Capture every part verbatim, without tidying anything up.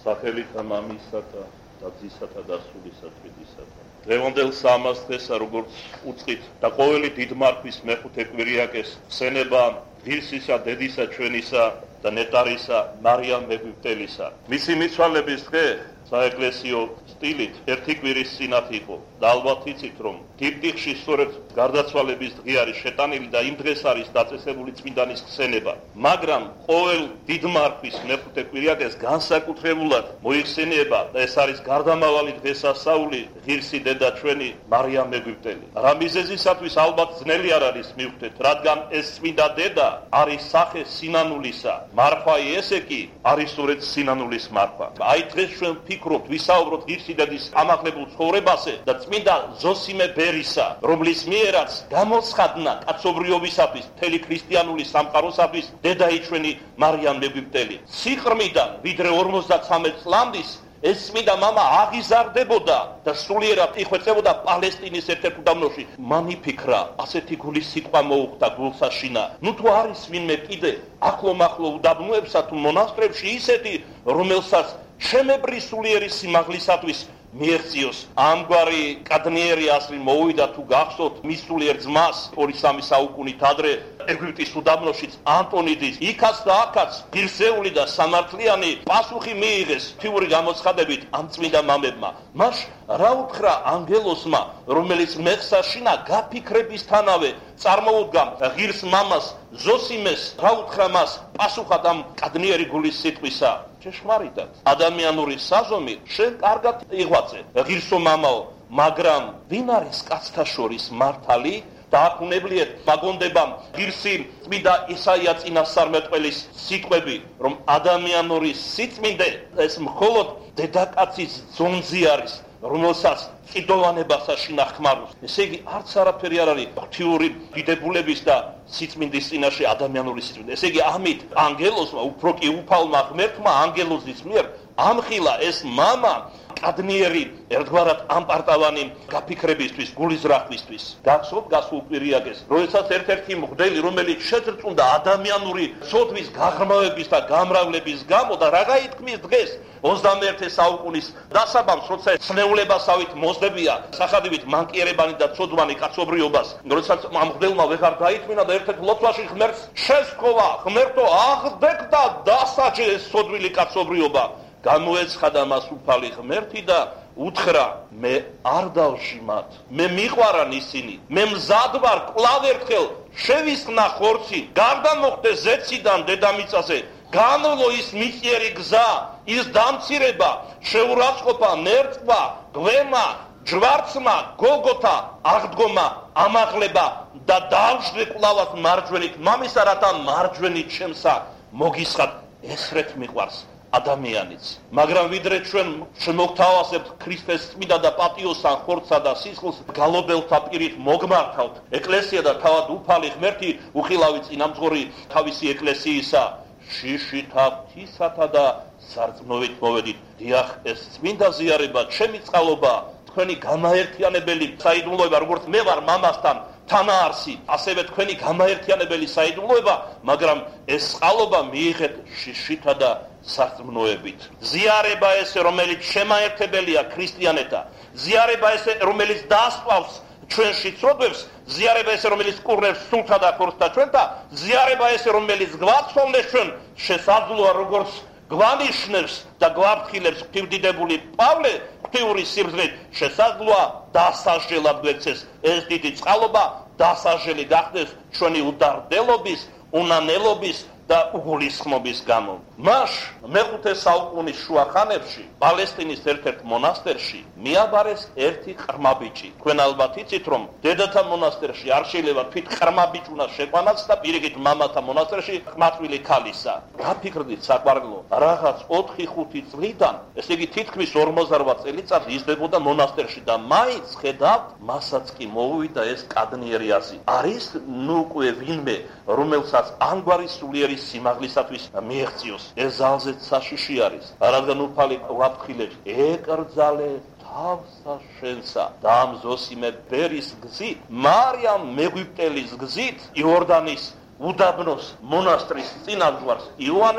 სახელითა მამისათა და ძისათა და სულისა თვიდისათა. დღევანდელ სამას დღესა როგორც უწყით და ყოველი დიდმარხვის მეხუთე კვირიაკეს ხსენება ღირსისა დედისა ჩვენისა და ნეტარისა მარიამ მეგვიპტელისა. მისი მიცვალების დღე საეკლესიო სტილით ერთი კვირის წინათ იყო და ალბათ იცით რომ დიპტიხში სწორედ გარდაცვალების დღე არის შეტანილი და იმ დღეს არის დაწესებული წმინდანის ხსენება. მაგრამ ყოველ დიდმარხვის მეხუთე კვირიაკეს განსაკუთრებულად მოიხსენიება და ეს არის გარდამავალი დღესასწაული ღირსი დედა ჩვენი მარიამ მეგვიპტელი. რა მიზეზისათვის ალბათ ძნელი არ არის მივხვდეთ, რადგან ეს წმინდა დედა არის სახე სინანულისა. მარხვა ესე კი არის სწორედ სინანულის მარხვა. აი დღეს ჩვენ ვფიქრობთ, ვისაუბროთ ღირსი დედის ამახლებულ ცხოვრებაზე და წმინდა ზოსიმე ბერისა, რომლის მიერაც გამოცხადნა კაცობრიობისათვის, მთელი ქრისტიანული სამყაროსათვის დედაი ჩვენი მარიამ მეგვიპტელი. სიყრმიდან ვიდრე ორმოცდათვრამეტ წლამდის ეს წმინდა მამა აღიზარდებოდა და სულიერად იხვეწებოდა პალესტინის ერთ-ერთ უდაბნოში. მან იფიქრა, ასეთი გულის სიტყვა მოუხდა გულსაშინა. ნუ თუ არის ვინმე კიდე ახლო-მახლო უდაბნოებსა თუ მონასტრებში ისეთი, რომელსაც შემებრი სულიერი სიმაღლისათვის მიეღწიოს. ამგვარი კადნიერი ასლი მოვიდა თუ გახსოვთ მის სულიერ ძმას ორი სამი საუკუნით ადრე ეგვიპტის უდაბნოშიც ანტონიდის იქაც და აქაც ღირსეული და სამართლიანი პასუხი მიიღეს თვიური გამოცხადებით ამ წმინდა მამებმა. მას რა უთხრა ანგელოსმა, რომელიც მეხსაშინა გაფიქრებისთანავე წარმოუდგა ღირს მამას ზოსიმეს, რა უთხრა მას პასუხად ამ კადნიერი გულის სიტყვისა? ჭეშმარიტად, ადამიანური საზომი შენ კარგად იღვაწე, ღირსო მამაო, მაგრამ ვინ არის კაცთა შორის მართალი? და აქ უნებლიეთ მაგონდებამ ღირსი წმინდა ისაია წინასწარმეტყველის სიტყვები, რომ ადამიანური სიწმინდე ეს მხოლოდ დედაკაცის ძონზე არის, რომელსაც კიდოვანებასა შინახმაროს. ესე იგი არც არაფერი არ არის ღვთიური დიდებულების და სიწმინდის წინაშე ადამიანური სიწმინდე. ესე იგი ამით ანგელოსმა, უფრო კი უფალმა ღმერთმა ანგელოზის მიერ ამხილა ეს მამა კადნიერი ერთგვარად ამპარტავანი გაფიქრებისთვის, გულიზრახვისთვის. გახსოვთ გასულ კვირიაკეს, როდესაც ერთ-ერთი მღვდელი, რომელიც შეძრწუნდა ადამიანური სოდვის გაღრმავების და გამრავლების გამო და რა გაითქმის დღეს ოცდამეერთე საუკუნის დასაბამს, როცა ცნეულებასავით მოსდებია სახადივით მანკიერებანი და ცოდვანი კაცობრიობას, როდესაც ამ მღვდელმა ვეღარ გაითმინა და ერთ-ერთ ლოცვაში ღმერთს შესთხოვა, ღმერთო აღდეკ და დასაჯე ეს ცოდვილი კაცობრიობა. გამოეცხადა მას უფალი ღმერთი და უთხრა, მე არ დავჟიმათ, მე მიყვარან ისინი, მე მზად ვარ კვლავ ერთხელ შევისხნა ხორცი, გარდა მოხდე ზეციდან დედამიწაზე, განვლო ის მიწიერი გზა, ის დამცირება, შეურაცხყოფა, ნერწვა, გვემა, ჯვარცმა, გოლგოთა, აღდგომა, ამაღლება და დავждე კვლავად მარჯვენით მამისა, რათა მარჯვენით ჩემსა მოგისხად. ესრეთ მიყვარს ადამიანიც. მაგრამ ვიდრე ჩვენ შემოგთავაზებთ ქრისტეს წმინდა და პატიოსან ხორცსა და სისხლს გალობელთა პირით მოგმართავთ, ეკლესია და თავად უფალი ღმერთი უხილავი წინამძღოლი თავისი ეკლესიისა შიშითა ღვთისათა და სარწმუნოებით მოვედით. დიახ, ეს წმინდა ზიარება, ჩემი წყალობა, თქვენი გამაერთიანებელი საიდუმლოება, როგორც მე ვარ მამასთან თანაარსი, ასევე თქვენი გამაერთიანებელი საიდუმლოება, მაგრამ ეს წყალობა მიიღეთ შიშითა და სარწმუნოებით. ზიარება ესე, რომელიც შემაერთებელია ქრისტიანეთა, ზიარება ესე, რომელიც დაასწავს ჩვენში ცოდვებს, ზიარება ესე, რომელიც კურნებს სულთა და ხორცთა ჩვენთა, ზიარება ესე, რომელიც გვაცხოვნეს ჩვენ, შესაძლოა როგორც გვანიშნებს და გვაფრთხილებს ღვთივდიდებული პავლე ღვთიური სიბრძნით, შესაძლოა დასაჟელად გვექცეს ეს დიდი წყალობა, დასაჟელი გახდეს ჩვენი უდარდელობის, უნანელობის და უგულისხმობის გამო. მას მეხუთე საუკუნის შუა ხანებში პალესტინის ერთ-ერთ მონასტერში მიაბარეს ერთი ყრმაბიჭი. თქვენ ალბათ იცით, რომ დედათა მონასტერში არ შეიძლება თვით ყრმაბიჭ უნდა შეყვანაც და პირიქით მამათა მონასტერში ყმაწვილი ქალისა. რა ფიქრდით საყვარელო, რაღაც ოთხი ხუთი წლიდან, ესე იგი თითქმის ორმოცდარბა წელიწადი იზრდებოდა მონასტერში და მაინც ხედავთ, მასაც კი მოუვიდა ეს კადნიერი აზრი. არის ნუ უკვე ვინმე, რომელსაც ამგვარი სულიერი სიმაღლისათვის მიეღწიოს. ეს ძალზედ საშიში არის, რადგან უფალი ვაფრთხილებს, ეკრძალე თავსა შენსა და ამ ზოსიმე ბერის გზით, მარიამ მეგვიპტელის გზით, იორდანის უდაბნოს მონასტრის წინამძღვარს იოანეს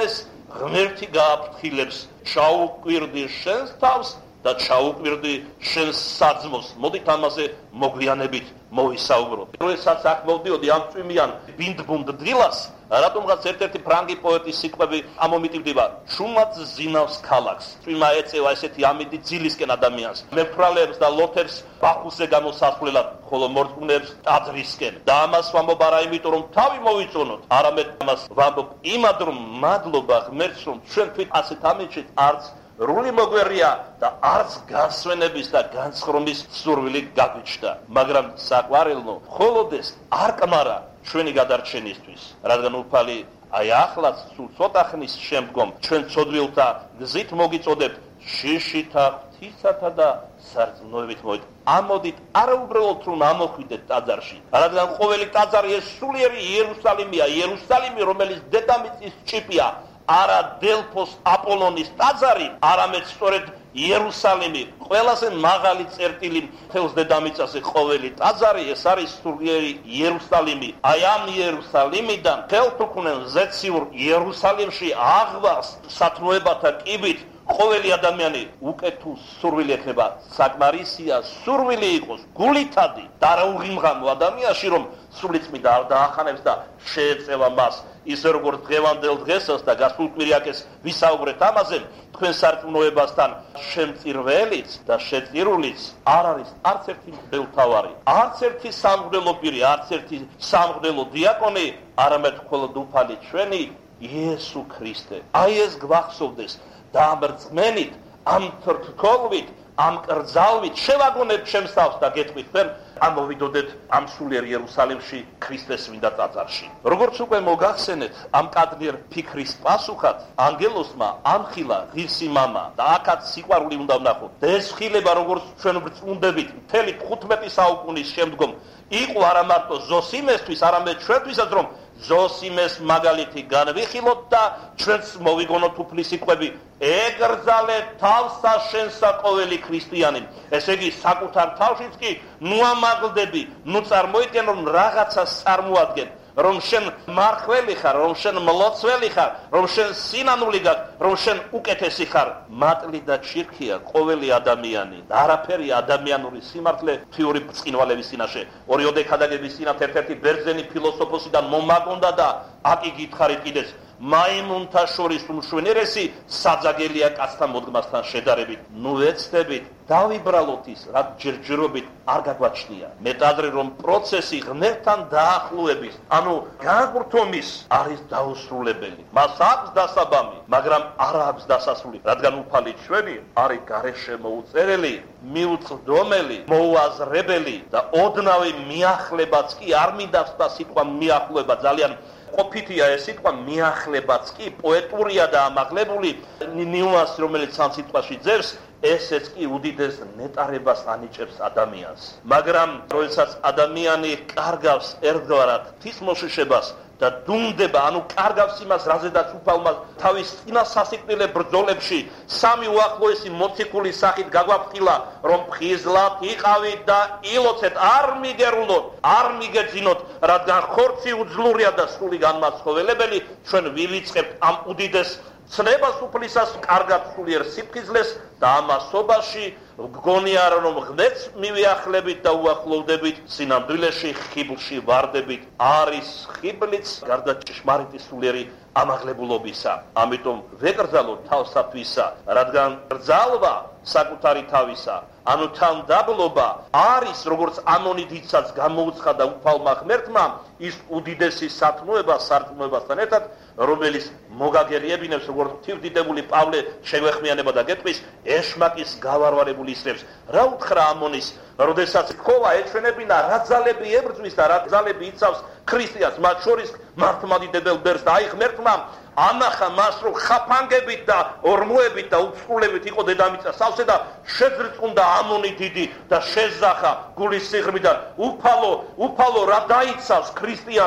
ღმერთი გააფრთხილებს, ჩაუკვირდი შენს თავს და ჩაუკვირდი შენს საძმოს. მოდით ამაზე მოგვიანებით მოვისაუბროთ. როდესაც აქ მოვდიოდი ამ წვიმიან ბინდბუნდ დილას, რატომღაც ერთ-ერთი ფრანგი პოეტის სიტყვები ამომიტივდება: "ჩუმად ზინავს ქალაქს". წვიმა ეწევა ესეთი ამიდი ძილისკენ ადამიანს. მემფრალებს და ლოთებს ბახუსზე გამოსასვლელად, ხოლო მორწმუნეებს ტაძრისკენ. და ამას ვამბობ არა იმიტომ, რომ თავი მოვიწონოთ, არამედ ამას ვამბობ იმად, რომ მადლობა ღმერთს, რომ ჩვენ თვით ასეთ ამინჩით არც რული მოგვერია და არც განსვენების და განცხრომის სურვილი გაგვიჩნდა. მაგრამ საყვარელო, მხოლოდ ეს არ კმარა ჩვენი გადარჩენისთვის, რადგან უფალი აი ახლაც სულ ცოტა ხნის შემდგომ ჩვენ ცოდვილთა გზით მოგიწოდებთ შიშითა, ღვთისათა და სარწმუნოებით მოვით. ამოდით არა უბრალოდ რომ ამოხვიდეთ ტაძარში, რადგან ყოველი ტაძარი ეს სულიერი იერუსალიმია, იერუსალიმი, რომელიც დედამიწის ჭიპია, არა დელფოს აპოლონის ტაძარი, არამედ სწორედ იერუსალიმი, ყველაზე მაღალი წერტილი მთელს დედამიწაზე ყოველი ტაძარი, ეს არის სულიერი იერუსალიმი. აი ამ იერუსალიმიდან თელთუქნენ ზეციურ იერუსალიმში აღვას სათნოებათა კიბით ყოველი ადამიანი უკეთო სურვილი ეხება. საკმარისია სურვილი იყოს გულითადი და არა უღიმღამო ადამიანში, რომ სულიწმიდა არ დაახანებს და შეეწევა მას. ისე როგორც დღევანდელ დღესაც და გასულ კვირιακეს ვისაუბრეთ ამაზე, თქვენ სარწმუნოებასთან შემწირველიც და შეწირულიც არ არის არც ერთი მღვდელმთავარი, არც ერთი სამღვდელო პირი, არც ერთი სამღვდელო დიაკონი, არამედ მხოლოდ უფალი ჩვენი იესო ქრისტე. აი ეს გვახსოვდეს და ამ რწმენით, ამ თრთოლვით, ამ კრძალვით შევაგონებთ ჩემს თავს და გეტყვით თქვენ ამოვიდოდეთ ამ სულიერ იერუსალიმში ქრისტეს წმინდა ტაძარში. როგორც უკვე მოგახსენეთ, ამ კადრიერ ფიქრის პასუხად ანგელოსმა ამხილა ღირსი მამა და აქაც სიყვარული უნდა ვნახოთ. და ეს ხილება, როგორც ჩვენ ვრწმუნდებით, მთელი თხუთმეტი საუკუნის შემდგომ იყო არა მარტო ზოსიმესთვის, არამედ ჩვენთვისაც, რომ ზოსიმეს მაგალითი განვიხილოთ და ჩვენც მოვიგონოთ უფლის სიტყვები: ეგრძალე თავსა შენსა ყოველი ქრისტიანი. ესე იგი, საკუთარ თავშიც კი ნუ ამაღლდები, ნუ წარმოიდგენ, რომ რაღაცას წარმოადგენ, რომ შენ მარხველი ხარ, რომ შენ მლოცველი ხარ, რომ შენ სინანული გაქვს, რომ შენ უკეთესი ხარ. მატლი და ჩირქია ყოველი ადამიანი და არაფერი ადამიანური სიმართლე თეორი ბრწყინვალების წინაშე. ორიოდე ქადაგების წინათ ერთ-ერთი ბერძენი ფილოსოფოსიდან მომაგონდა და აკი გითხარით კიდეც: მაიმუნთა შორის უმშვენიერესი საძაგელია კაცთა მოდგმასთან შედარებით. ნუ ეცდებით, დავიბრალოთ ის, რაც ჯერჯერობით არ გაგვაჩნია. მეტადრე რომ პროცესი ღმერთთან დაახლოების, ანუ განღრთომის არის დაუსრულებელი. მას აქვს დასაბამი, მაგრამ არ აქვს დასასრული, რადგან უფალი ჩვენი არის გარეშე მოუწერელი, მიუწვდომელი, მოუაზრებელი და ოდნავი მიახლებაც კი არ მინდავს და სიტყვა მიახლოება ძალიან ყოფითია ეს სიტყვა მიახლებაც კი პოეტურია და ამაღლებული ნიუანსი, რომელიც ამ სიტყვაში ძევს, ესეც კი უდიდეს ნეტარებას ანიჭებს ადამიანს. მაგრამ როდესაც ადამიანი კარგავს ერთგვარად ღვთისმოშიშებას და დუმდება, ანუ კარგავს იმას, რაზედაც უფალმა თავის წინა სასიკვდილე ბრძოლებში სამი უახლოესი მოციქულის სახით გაგვაფრთხილა, რომ ფხიზლად იყავით და ილოცეთ, არ მიგერულოთ, არ მიგეძინოთ, რადგან ხორცი უძლურია და სული განმაცხოველებელი. ჩვენ ვივიწყებთ ამ უდიდეს ცნებას უფლისას, კარგად სულიერ სიფხიზლეს და ამასობაში გგონია რომ ღმერთს მივიახლებით და უახლოვდებით, სინამდვილეში ხიბლში ვარდებით. არის ხიბლიც გარდა ჭշმარიტი სულიერი ამაღლებულობისა. ამიტომ ვეკრძალოთ თავსათვისა, რადგან კრძალვა საკუთარი თავისა, ანუ თანდაბლობა არის, როგორც ამონიდიცაც გამოუცხადა უფალმა ღმერთმა, ის უდიდესი სათნოება სარწმუნოებასთან ერთად, რომელიც მოგაგერიებინებს, როგორც ღვთისმდიდებული პავლე შეგვეხმიანება და გეტყვის, ეშმაკის გავარვარებული ისრებს. რა უთხრა ამონის, როდესაც ხოვა ეჩვენებინა რა ძალები ებრძვის და რა ძალები იცავს ქრისტიანს, მათ შორის მართლმადიდებელ ბერს და აი ღმერთმა ანახა მას, რომ ხაფანგებით და ორმოებით და უცხულებით იყო დედამიწა სავსე და შეძრწუნდა ამონი დიდი და შეზახა გულის სიღრმიდან. უფალო, უფალო რა დაიცავს ქრისტიანს,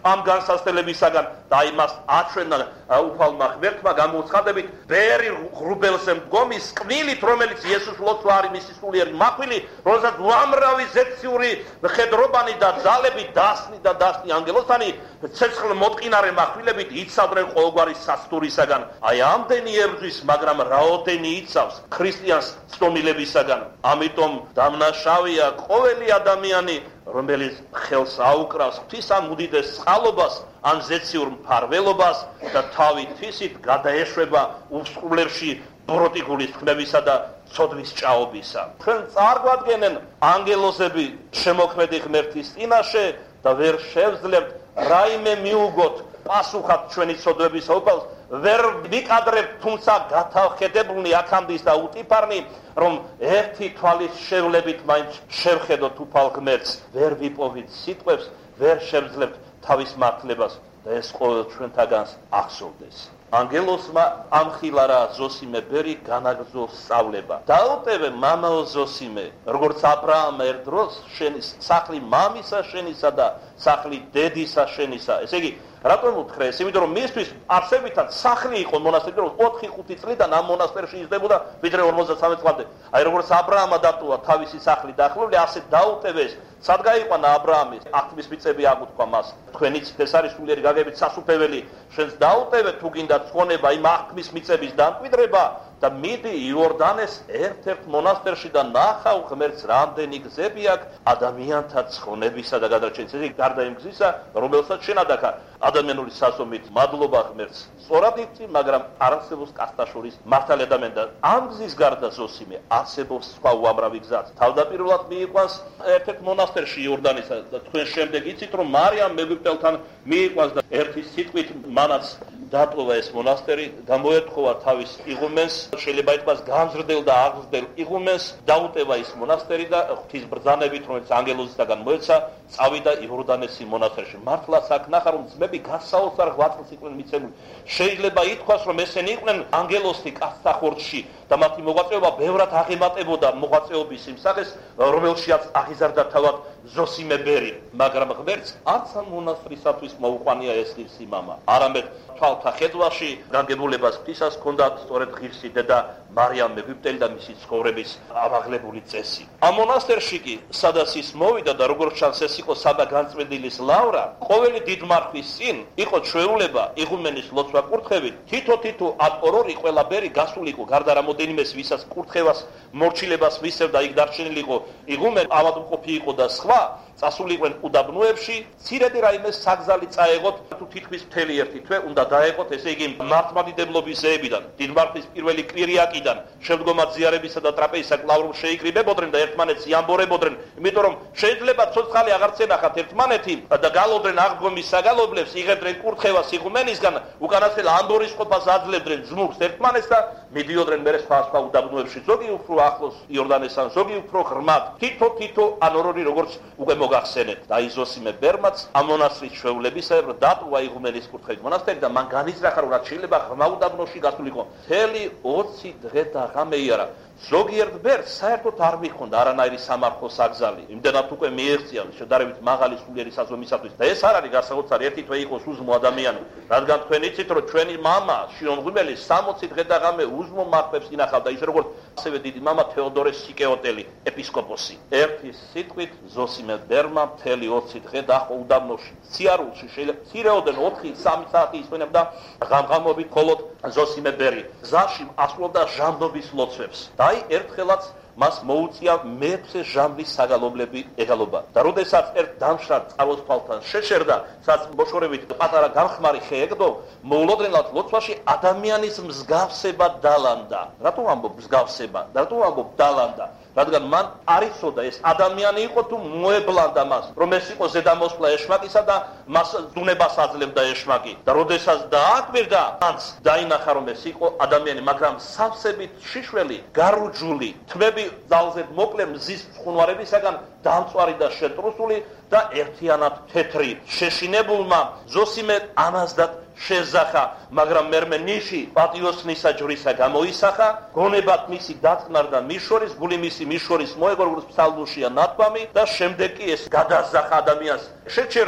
ამ განსასწრებისაგან და იმას აჩვენა უფალმა ღმერთმა გამოუცხადებით ბერი ღრუბელზე მდგომი სკვნილით, რომელიც იესოს ლოცვა არის მისი სულიერი მახვილი, რომელსაც უამრავი ზეციური მხედრობანი და ძალები დასნი და დასნი ანგელოსანი ცეცხლ მოტყინარე მახვილებით იცავდნენ ყოველგვარი სასტურისაგან. აი ამდენი ებრძვის, მაგრამ რაოდენი იცავს ქრისტიანს ცდომილებისაგან. ამიტომ დამნაშავეა ყოველი ადამიანი, რომელიც ხელს აუკრავს ღვთის ამ უდიდეს წყალობას ან ზეციურ მფარველობას და თავი თვისით გადაეშვება უსხულებში ბროტიგულის ხმებისა და ცოდვის ჭაობისა. ჩვენ წარგვადგენენ ანგელოზები შემოქმედი ღმერთის წინაშე და ვერ შევძლებთ რაიმე მიუგოთ პასუხად ჩვენი ცოდვების ოფალს, ვერ ვიკადრებთ, თუმცა გათავხედებულნი აქამდე და უტიფარნი, რომ ერთი თვალის შევლებით მაინც შევხედოთ უფალ ღმერთს, ვერ ვიპოვით სიტყვებს, ვერ შევძლებთ თავის მართლებას და ეს ყოველ ჩვენთაგანს ახსოვდეს. ანგელოსმა ამხილა რა ზოსიმე ბერი განაგრძო სწავლება. დაუტევე მამაო ზოსიმე, როგორც აბრაამ ერთ დროს შენი სახლი მამისა შენისა და სახლი დედისა შენისა. ესე იგი, რატომ უთხრე ეს? იმიტომ რომ მისთვის არსებითად სახლი იყო მონასტერი, რომ ოთხი ხუთი წლიდან ამ მონასტერში იზრდებოდა ვიდრე ორმოცდასამი წლამდე. აი როგორც აბრაამმა დატოვა თავისი სახლი დაახლოებული, ასე დაუტევეს. სად გაიყვანა აბრაამის აქტმის მიწები აღუთქვა მას. თქვენიც ეს არის სულიერი გაგებით სასუფეველი, შენს დაუტევე თუ გინდა ცხონება იმ აქტმის მიწების დამკვიდრება და მიდი იორდანეს ერთ-ერთ მონასტერში და ნახავ ღმერთს რამდენი გზები აქვს ადამიანთა ცხონებისა და გადარჩენის. ესე იგი, გარდა იმ გზისა, რომელსაც შენ ადაქა ადამიანური სასომით მადლობა ღმერთს. სწორად იწი, მაგრამ არ არსებობს კაცთაშორის მართალი ადამიანი და ამ გზის გარდა ზოსიმე არსებობს სხვა უამრავი გზაც. თავდაპირველად მიიყვანს ერთ-ერთ მონასტერში იორდანისა და თქვენ შემდეგ იცით, რომ მარიამ მეგვიპტელთან მიიყვანს და ერთი სიტყვით მანაც დატოვა ეს მონასტერი, გამოეთხოვა თავის იღუმენს, შეიძლება ითქვას გამზრდელ და აღზრდელ იღუმენს, დაუტევა ის მონასტერი და ღვთის ბრძანებით, რომელიც ანგელოზისაგან მოეცა, წავიდა იორდანესის მონასტერში. მართლაც აქ ნახა, რომ ძმები გასაოცარ ღვაწლს იყვნენ მიცემული. შეიძლება ითქვას, რომ ესენი იყვნენ ანგელოზი კაცთა ხორცში და მათი მოღვაწეობა ბევრად აღემატებოდა მოღვაწეობის იმ სახეს, რომელშიაც აღიზარდა თავად ზოსიმე ბერი. მაგრამ ღმერთს არც ამ მონასტრისათვის მოუყვანია ეს ღირსი მამა. არამედ თვალთა ხედვაში განგებულებას ღვთისას ჰქონდა სწორედ ღირსი დედა მარიამ მეგვიპტელი და მისი ცხოვრების ამაღლებული წესი. ამ მონასტერში კი, სადაც ის მოვიდა და როგორც ჩანს ეს იყო საბა განწმენდილის ლავრა, ყოველი დიდმარხვის წინ იყო ჩვეულება იღუმენის ლოცვა კურთხევით, თითო-თითო ატყორორი ყველა ბერი გასული იყო, გარდა რამოდენიმეს ვისაც კურთხევას მორჩილებას მისევდა, იქ დარჩენილი იყო იღუმენი, ავადმყოფი იყო და სხვა, წასულიყვენ უდაბნოებში, ცირედი რაიმე საგზალი წაეღოთ, თუ თითქმის მთელი ერთი თვე უნდა დაეღოთ, ესე იგი მართლმადიდებლობის ზეებიდან, დიდმარხვის პირველი კვირიაკიდან, შემდგომად ზიარებისა და ტრაპეზისა კლავრում შეიკრიბებოდნენ და ერთმანეთს იამბორებოდნენ, იმიტომ რომ შეიძლება ცოცხალი აღარც ენახათ ერთმანეთი და გალოდრენ აღდგომის საგალობლებს, იღებდნენ კურთხევას იღუმენისგან, უკანასკნელ ამბორის ყოფას აძლევდნენ ძმურს ერთმანეთს და მიდიოდნენ მერე სხვა-სხვა უდაბნოებში, ზოგი უფრო ახლოს იორდანესთან, ზოგი უფრო ღრმად, თითო-თითო ან ორ-ორი როგორც უკვე მოგახსენეთ. და ზოსიმე ბერმაც ამ მონასტრის ჩვეულებისებრ დატოვა იღუმენის კურთხევით მონასტერი და მან განიზრახა, რომ რაც შეიძლება ღრმა უდაბნოში გასულიყო. მთელი ოცი დღე და ღამე იარა. ზოგიერთ ბერს საერთოდ არ მიხონდა არანაირი სამარხო საგზალი. იმდენად უკვე მიეღწია შედარებით მაღალი სულიერი საზომისათვის. და ეს არ არის გასაოცარი ერთი თვე იყოს უზმო ადამიანი. რადგან თქვენ იცით, რომ ჩვენი მამა შიონ ღუმელი სამოცი დღე და ღამე უზმო მარხვებს ინახავდა, ისე როგორც ასევე დიდი მამა თეოდორე სიკეოტელი, ეპისკოპოსი. ერთი სიტყვით ზოსიმე ბერმა მთელი ოცი დღე დაჰყო უდაბნოში. ციარულში შეიძლება ცირეოდენ ოთხი სამი საათი ისვენებდა ღამღამობით მხოლოდ ზოსიმე ბერი. გზაში ასრულებდა ჟამბობის ლოცვებს. და აი ერთხელაც მას მოუწია მეექვსე ჟამბის საგალობლები ეგალობა. და როდესაც ერთ დამშრალ წყაროსფალთან შეშერდა, სადაც მოშორებით პატარა გამხმარი ხე ეგდო, მოულოდნელად ლოცვაში ადამიანის მსგავსება დალანდა. რატო ამბობ მსგავსება? რატო ამბობ დალანდა? რადგან მან არ იცოდა ეს ადამიანი იყო თუ მოებლანდა მას, რომ ეს იყო ზედამოსვლა ეშმაკისა და მას დუნებას აძლევდა ეშმაკი. და როდესაც დააკვირდა, მანც დაინახა, რომ ეს იყო ადამიანი, მაგრამ სავსებით შიშველი, გარუჯული, თმები ძალზე მოკლე მზის მწყუნვარებისაგან დამწვარი და შეტრუსული და ერთიანად თეთრი. შეშინებულმა ზოსიმე ამასდად შეზახა, მაგრამ მერმე ნიში პატიოსნისა ჯვრისა გამოისახა, გონებად მისი დაწნარდა მიშორის, გული მისი მიშორის მოეგო, როგორც ფსალმუშია ნათქვამი და შემდეგ კი ეს გადაზახა ადამიანს. შეჩერდი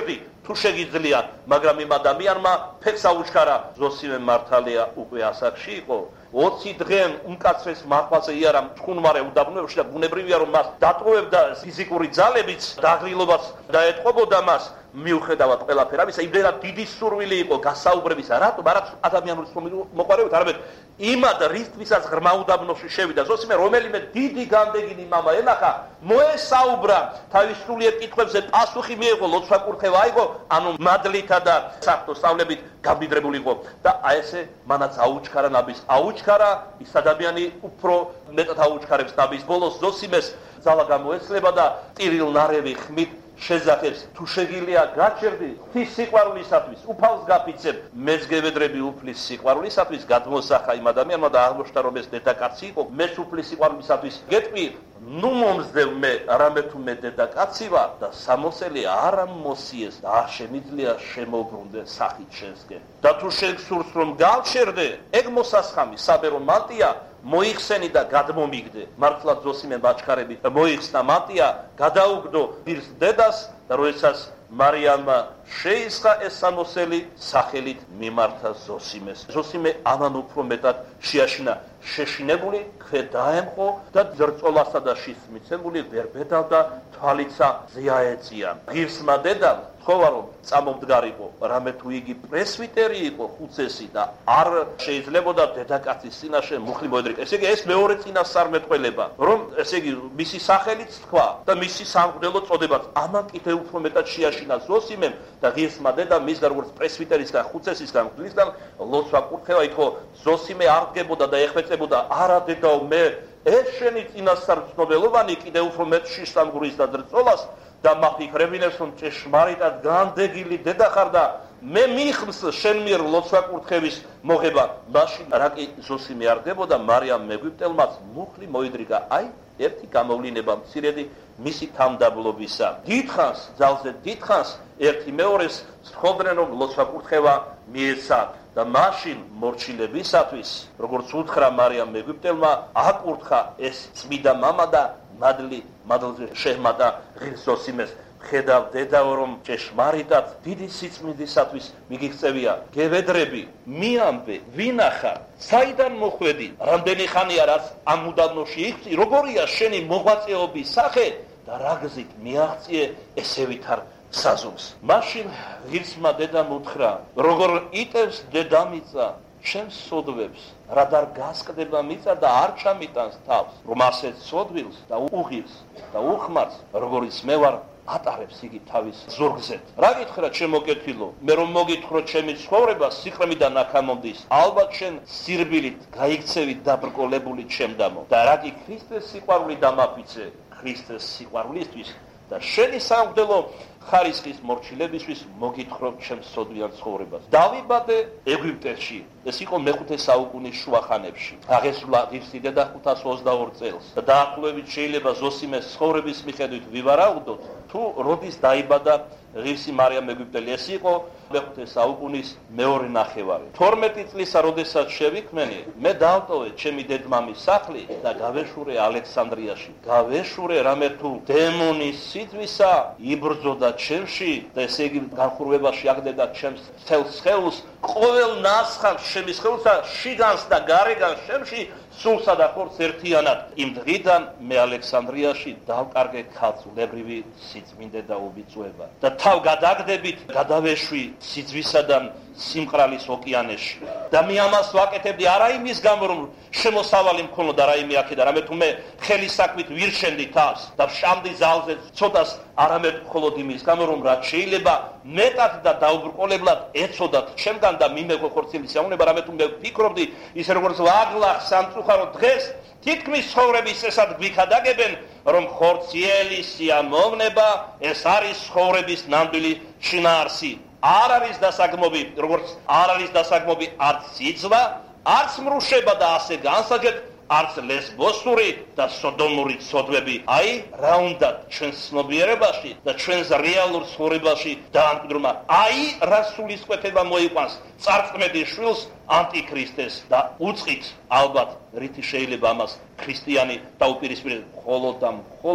თუ შეგიძლია, მაგრამ იმ ადამიანმა ფეხს აუჩქარა, ზოსიმე მართალია უკვე ასაკში იყო. ოცი დღე უმკაცრეს მართლაზე იარა თხუნმარე უდაბნოებში და ბუნებრივია რომ მას დატოვებდა ფიზიკური ძალებიც, დაღრილობაც დაეთყობოდა მას. მიუხედავად ყველაფერ ამისა, იმდენად დიდი სურვილი იყო გასაუბრებისა, რატომ არა ადამიანური მოყვარეობით, არამედ იმად რისთვისაც ღრმა უდაბნოში შევიდა ზოსიმე, რომელიმე დიდი გამდეგინი მამა ელახა, მოესაუბრა თავის სულიერ კითხვებზე პასუხი მიიღო, ლოცვა კურთხევა აიღო, ანუ მადლითა და საფრთხო სწავლებით გამდიდრებული იყო და აი ესე მანაც აუჩქარა ნაბის, აუჩქარა ის ადამიანი უფრო მეტად აუჩქარებს ნაბის ბოლოს ზოსიმეს ძალა გამოეცლება და ტირილ ნარევი ხმით შეძახებს, თუ შეგიძლია გაჩერდი ღვთის სიყვარულისათვის, უფალს გაფიცებ, მეც გევედრები უფლის სიყვარულისათვის, გადმოსახა იმ ადამიანმა და აღმოჩნდა რომ ეს დედაკაცი იყო, მეც უფლის სიყვარულისათვის გეტყვი, ნუ მომსდევ მე, არამედ თუ მე დედაკაცი ვარ და სამოსელი არ მოსიეს და არ შემიძლია შემოbrunde სახით შენსკენ. და თუ შეგსურს რომ გავჩერდე, ეგ მოსასხამი საბერო მანტია მოიხსენი და გადმომიგდე. მართლაც ზოსიმე ბაჩქარებით მოიხსნა მანტია, გადაუგდო პირს დედას და როდესაც მარიამმა შეისხა ეს სამოსელი, სახელით მიმართა ზოსიმეს. ზოსიმე ამან უფრო მეტად შეაშინა, შეშინებული ქვე დაემხო და ძრწოლასა და შის მიცემული ვერ ბედავდა, თვალიცა ზეაეწია. ღირსმა დედამ თხოვა რომ წამომდგარიყო, რამე თუ იგი პრესვიტერი იყო ხუცესი და არ შეიძლებოდა დედაკაცის წინაშე მუხლი მოედრიკა. ესე იგი ეს მეორე წინასწარმეტყველება, რომ ესე იგი მისი სახელიც თქვა და მისი სამღვდელო წოდებაც. ამან კიდევ უფრო მეტად შეაშინა ზოსიმემ და ღირსმა დედამ მისგან როგორც პრესვიტერისგან, ხუცესისგან, მღვდლისგან ლოცვა კურთხევა იქო. ზოსიმე არ დგებოდა და ეხვეწებოდა, არა დედაო, მე ეს შენი წინასწარმწნობელოვანი კიდევ უფრო მეტ შიშსამგურის და ძრწოლას და მაფიქრებინებს რომ ჭეშმარიტად განდეგილი დედა ხარ და მე მიხმს შენ მიერ ლოცვა კურთხევის მოღება. მაშინ რა კი ზოსიმე არ დებოდა, მარიამ მეგვიპტელმაც მუხლი მოიდრიგა. აი ერთი გამოვლინება მცირედი მისი თამდაბლობისა. დიდხანს, ძალზე დიდხანს ერთი მეორეს სთხოვდნენ რომ ლოცვა კურთხევა მიეცათ და მაშინ მორჩილებისათვის, როგორც უთხრა მარიამ მეგვიპტელმა, აკურთხა ეს წმიდა მამა და მადლი მადლზე შეჰმატა ღირს ზოსიმეს. ხედავ დედაო რომ ჭეშმარიტად დიდი სიწმინდისათვის მიგიღწევია, გევედრები, მიამბე, ვინახა, საიდან მოხვედი, რამდენი ხანია რაც ამ უდაბნოში იქცი, როგორია შენი მოღვაწეობის სახე და რა გზით მიაღწიე ესე ვითარ საზომს. მაშინ ღირსმა დედამ უთხრა, როგორ იტევს დედამიწა ჩემს სოდვებს, რადგან გასკდება მიწა და არ ჩამიტანს თავს, რომ ასე სოდვილს და უღირს და უხმარს, როგორიც მე ვარ ატარებს იგი თავის ზურგზე. რა გითხრა ჩემო კეთილო, მე რომ მოგითხრო ჩემი ცხოვრება სიხრმიდან აქამომდის, ალბათ შენ სირბილით გაიქცევი დაბრკოლებული ჩემდამო და რა კი ქრისტეს სიყვარული დამაფიცე ქრისტეს სიყვარულისთვის და შენი სამღვდელო ხარისხის მორჩილებისთვის მოგითხრობ ჩემს სოდვიან ცხოვრებას. დავიბადე ეგვიპტეში, ეს იყო მეხუთე საუკუნის შუახანებში. აღესრულა ღირსი დედა ხუთას ოცდაორ წელს და დაახლოებით შეიძლება ზოსიმეს ცხოვრების მიხედვით ვივარაუდოთ, თუ როდის დაიბადა ღირსი მარიამ ეგვიპტელი. ეს იყო მეხუთე საუკუნის მეორე ნახევარი. თორმეტი წლისა როდესაც შევიქმნი, მე დავტოვე ჩემი დედმამის სახლი და გავეშურე ალექსანდრიაში. გავეშურე რამე თუ დემონის სიძვისა იბრძოდა ჩემში და ესე იგი განხურვებაში აგდებდა ჩემს თელს სხეულს, ყოველ ნასხამს ჩემი სხეულსა შიგანს და გარეგან ჩემში სულსა და ხორცს ერთიანად. იმ დღიდან მე ალექსანდრიაში დავკარგე ქალწულებრივი სიწმინდე და უბიწოება და თავ გადაგდებით გადავეშვი სიძვისადან სიმყრალის ოკეანეში და მე ამას ვაკეთებდი არა იმის გამო რომ შემოსავალი მქონოდა რაიმე აქედან, რამე თუ მე ხელის საქმით ვირჩენდი თავს და ვშამდი ძალზე ცოტას, არამედ მხოლოდ იმის გამო რომ რაც შეიძლება მეტად და დაუბრკოლებლად ეცოდათ ჩემგან და მიმეღო ხორცილის საუნება, რამე თუ მე ვფიქრობდი ისე როგორც ვაგლახ სამწუხარო დღეს თითქმის ცხოვრების წესად გვიქადაგებენ, რომ ხორციელი სიამოვნება ეს არის ცხოვრების ნამდვილი შინაარსი. არ არის დასაგმობი, როგორც არ არის დასაგმობი არც სიძვა, არც მრუშება და ასე განსაკეთ, არც ლესბოსური და სოდომური ცოდვები. აი, რა უნდა ჩვენს ცნობიერებაში და ჩვენს რეალურ ცხოვრებაში დაამკვიდრმა. აი, რა სულისკვეთება მოიყვანს წარწმედის შვილს ანტიქრისტეს და უწყით ალბათ, რითი შეიძლება ამას ქრისტიანი დაუპირისპირდეს მხოლოდ და მხოლოდ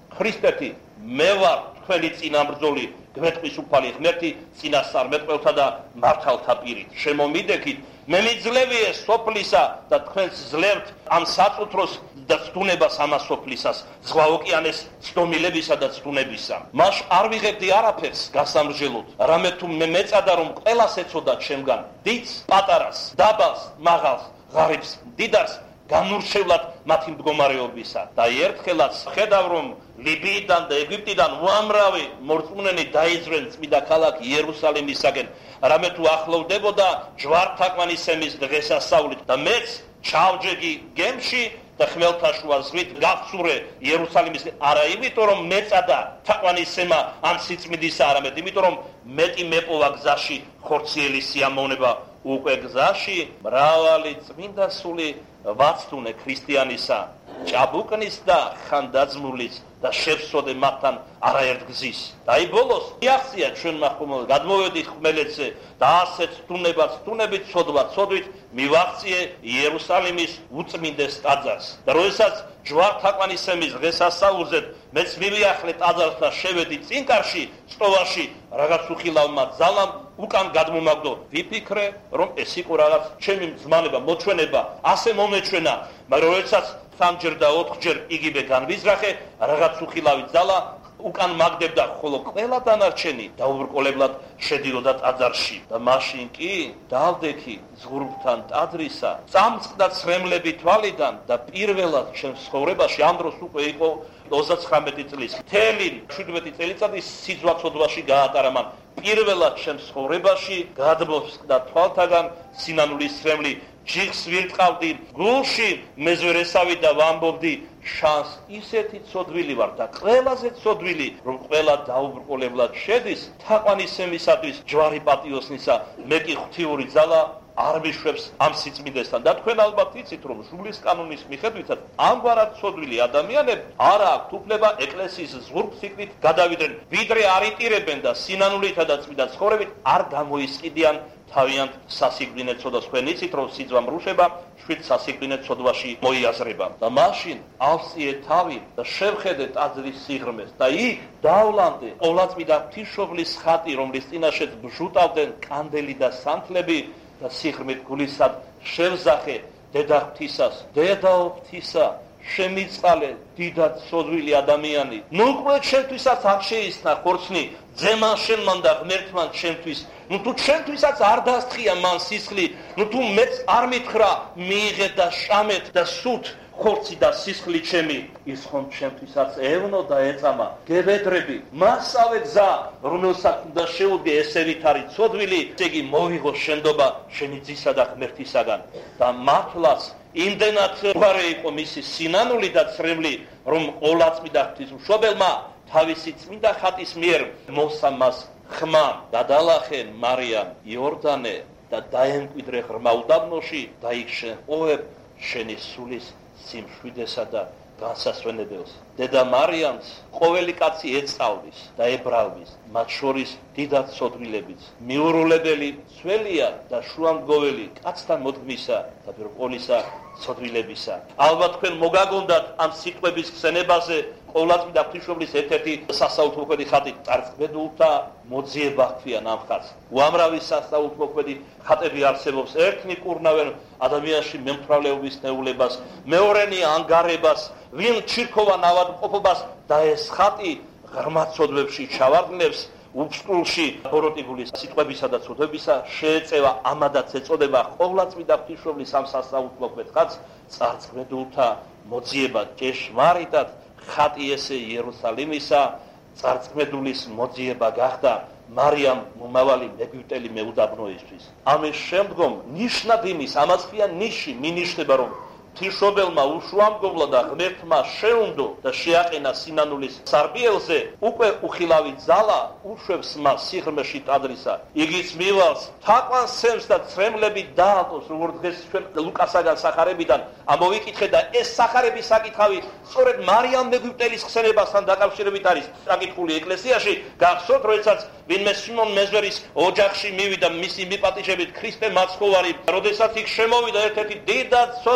ქრისტეთი მე ვარ თქვენი წინამბრძოლი გვეტყვის უფალი ღმერთი წინასწარმეტყველთა და მართალთა პირით შემომიდექით მე მიძლევია სოფლისა და თქვენს ძლევთ ამ საწუთროს და ცდუნებას ამას სოფლისას ზღვა ოკეანეს ცდომილებისა და ცდუნებისა მას არ ვიღებდი არაფერს გასამრჯელოდ რამე თუ მე მეწადა რომ ყველას ეცოდა ჩემგან დიდს პატარას დაბალს მაღალს ღარიბს დიდარს განურჩევლად მათი მდგომარეობისა და ერთხელაც ხედავ რომ ლიბიიდან და ეგვიპტიდან უამრავი მორწმუნენი დაიძრენ წმინდა ქალაქ იერუსალიმისაკენ რამე თუ ახლოვდებოდა ჯვართაკვანისმის დღესასწაულით და მეც ჩავჯეგი გემში და ხმელთაშუა ზღვით გავცურე იერუსალიმის არა იმიტომ რომ მეწადა თაკვანისცემა ამ სიწმინდისა არამედ იმიტომ რომ მეტი მეპოვა გზაში ხორციელი სიამოვნება უკვე გზაში მრავალი წმინდა სული ვაცდუნე ქრისტიანისა ჭაბუკნის და ხანდაძმულის და შევსვოდე მათთან არაერთ გზის და აი ბოლოს მიაღწია ჩვენმა ხმელს გადმოვედი ხმელეთზე და ასეთ თუნებას თუნებით ცოდვა ცოდვით მივაღწიე იერუსალიმის უწმინდეს ტაძარს და როდესაც ჯვართაკვანისმის დღესასწაულზე მეც მივიახლე ტაძარს და შევედი წინკარში სწოვაში რაღაც უხილავმა ძალამ უკან გადმომაგდო ვიფიქრე რომ ეს იყო რაღაც ჩემი მძმანება მოჩვენება ასე მომეჩვენა მაგრამ როდესაც სამჯერ და ოთხჯერ იგივე განვიზრახე რაღაც უხილავი ძალა უკან მაგდებდა ხოლო ყველა დანარჩენი დაუბრკოლებლად შედიოდა ტაძარში და მაშინ კი დავდექი ზღურბთან ტაძრისა წამწყდა ცრემლები თვალიდან და პირველად ჩემს ცხოვრებაში ამ დროს უკვე იყო ოცდაცხრამეტი წლის მთელი შვიდმეტი წელიწადი სიძვაცოდვაში გაატარა მან პირველად ჩემს ცხოვრებაში გადმოსკდა თვალთაგან სინანულის ცრემლი ჯიხს ვირტყავდი გულში მეზვერესავი და ვამბობდი შანს ისეთი ცოდვილი ვარ და ყველაზე ცოდვილი რომ ყველა დაუბრკოლებლად შედის თაყვანისმისათვის ჯვარი პატიოსნისა მე კი ღვთიური ძალა არ მიშვებს ამ სიწმინდესთან და თქვენ ალბათ იცით რომ ჟულის კანონის მიხედვითაც ამგვარად ცოდვილი ადამიანები არ აქვთ უფლება ეკლესიის ზღურბსიკვდით გადავიდნენ ვიდრე არ იტირებენ და სინანულითა და წმინდა ცხოვრებით არ გამოისყიდიან თავიანთ სასიკვდინე ცოდვას თქვენ იცით რომ სიძვა მრუშება შვიდ სასიკვდინე ცოდვაში მოიაზრება და მაშინ ავსიე თავი და შევხედე ტაძრის სიღრმეს და იქ დავლამდე ყოვლადწმინდა ღვთისმშობლის ხატი რომლის წინაშეც ბჟუტავდნენ კანდელი და სანთლები და სიღრმით გულისად შევზახე დედა ღვთისას დედაო ღვთისა შემიწყალე დიდად ცოდვილი ადამიანი ნუ უკვე ჩემთვისაც არ შეისნა ხორცნი ძემან შენმან და ღმერთმან ჩემთვის ნუ თუ ჩემთვისაც არ დასთხია მან სისხლი ნუ თუ მეც არ მითხრა მიიღე და შამეთ და სუთ ხორცი და სისხლი ჩემი ის ხომ ჩემთვისაც ევნო და ეწამა გებედრები მასავე გზა რომელსაც უნდა შეუდგე ესე ვითარი ცოდვილი იგი მოვიღო შენდობა შენი ძისა და ღმერთისაგან და მართლაც იმდენად უარი იყო მისი სინანული და ცრემლი რომ ყოვლადწმინდა ღვთისმშობელმა თავისი წმინდა ხატის მიერ მოსამას ხმა გადალახე მარიამ იორდანე და დაემკვიდრე ღრმა უდაბნოში და იქ შეჰყოვებ შენი სულის სიმშვიდესა და განსასვენებელს დედა მარიამს ყოველი კაცი ეწავლის და ებრალვის მათ შორის დიდად ცოდვილებიც მიურულებელი ცველია და შუამდგოველი კაცთან მოდგმისა და პირველისა ცოდვილებისა ალბათ თქვენ მოგაგონდათ ამ სიტყვების ხსენებაზე ყოვლადწმინდა ღვთისმშობლის ერთ-ერთი სასაულთმოქმედი ხატი წარწმედულთა მოძიება ჰქვია ამ ხატს უამრავი სასაულთმოქმედი ხატები არსებობს ერთნი კურნავენ ადამიანში მემთვრალეობის ნეულებას მეორენი ანგარებას ვინ ჩირქოვან ავადმყოფობას და ეს ხატი ღრმა ცოდვებში ჩავარდნებს უბსკულში ბოროტიგულის სიტყვებისა და ცოდვებისა შეეწევა ამადაც ეწოდება ყოვლადწმინდა ღვთისმშობლის ამ სასაულთმოქმედ ხატს წარწმედულთა მოძიება ჭეშმარიტად ხატი ესე იერუსალიმისა წარწმედულის მოძიება გახდა მარიამ მომავალი მეგვიტელი მეუდაბნოისთვის ამის შემდგომ ნიშნად იმის ამას ხია ნიში მინიშნება რომ ღვთისმშობელმა უშუამდგომლა და ღმერთმა შეუნდო და შეაყენა სინანულის სარბიელზე უკვე უხილავი ძალა უშვებს მას სიღრმეში ტაძრისა იგიც მივალს თაყვანსცემს და ცრემლები დაალტოს როგორც დღეს ჩვენ ლუკასაგან სახარებიდან ამოვიკითხე და ეს სახარების საკითხავი სწორედ მარიამ მეგვიტელის ხსენებასთან დაკავშირებით არის საკითხული ეკლესიაში გახსოვთ როდესაც ვინმე სიმონ მეზვერის ოჯახში მივიდა მისი მიპატიჟებით ქრისტე მაცხოვარი როდესაც იქ შემოვიდა ერთ-ერთი დიდად ცოდვილი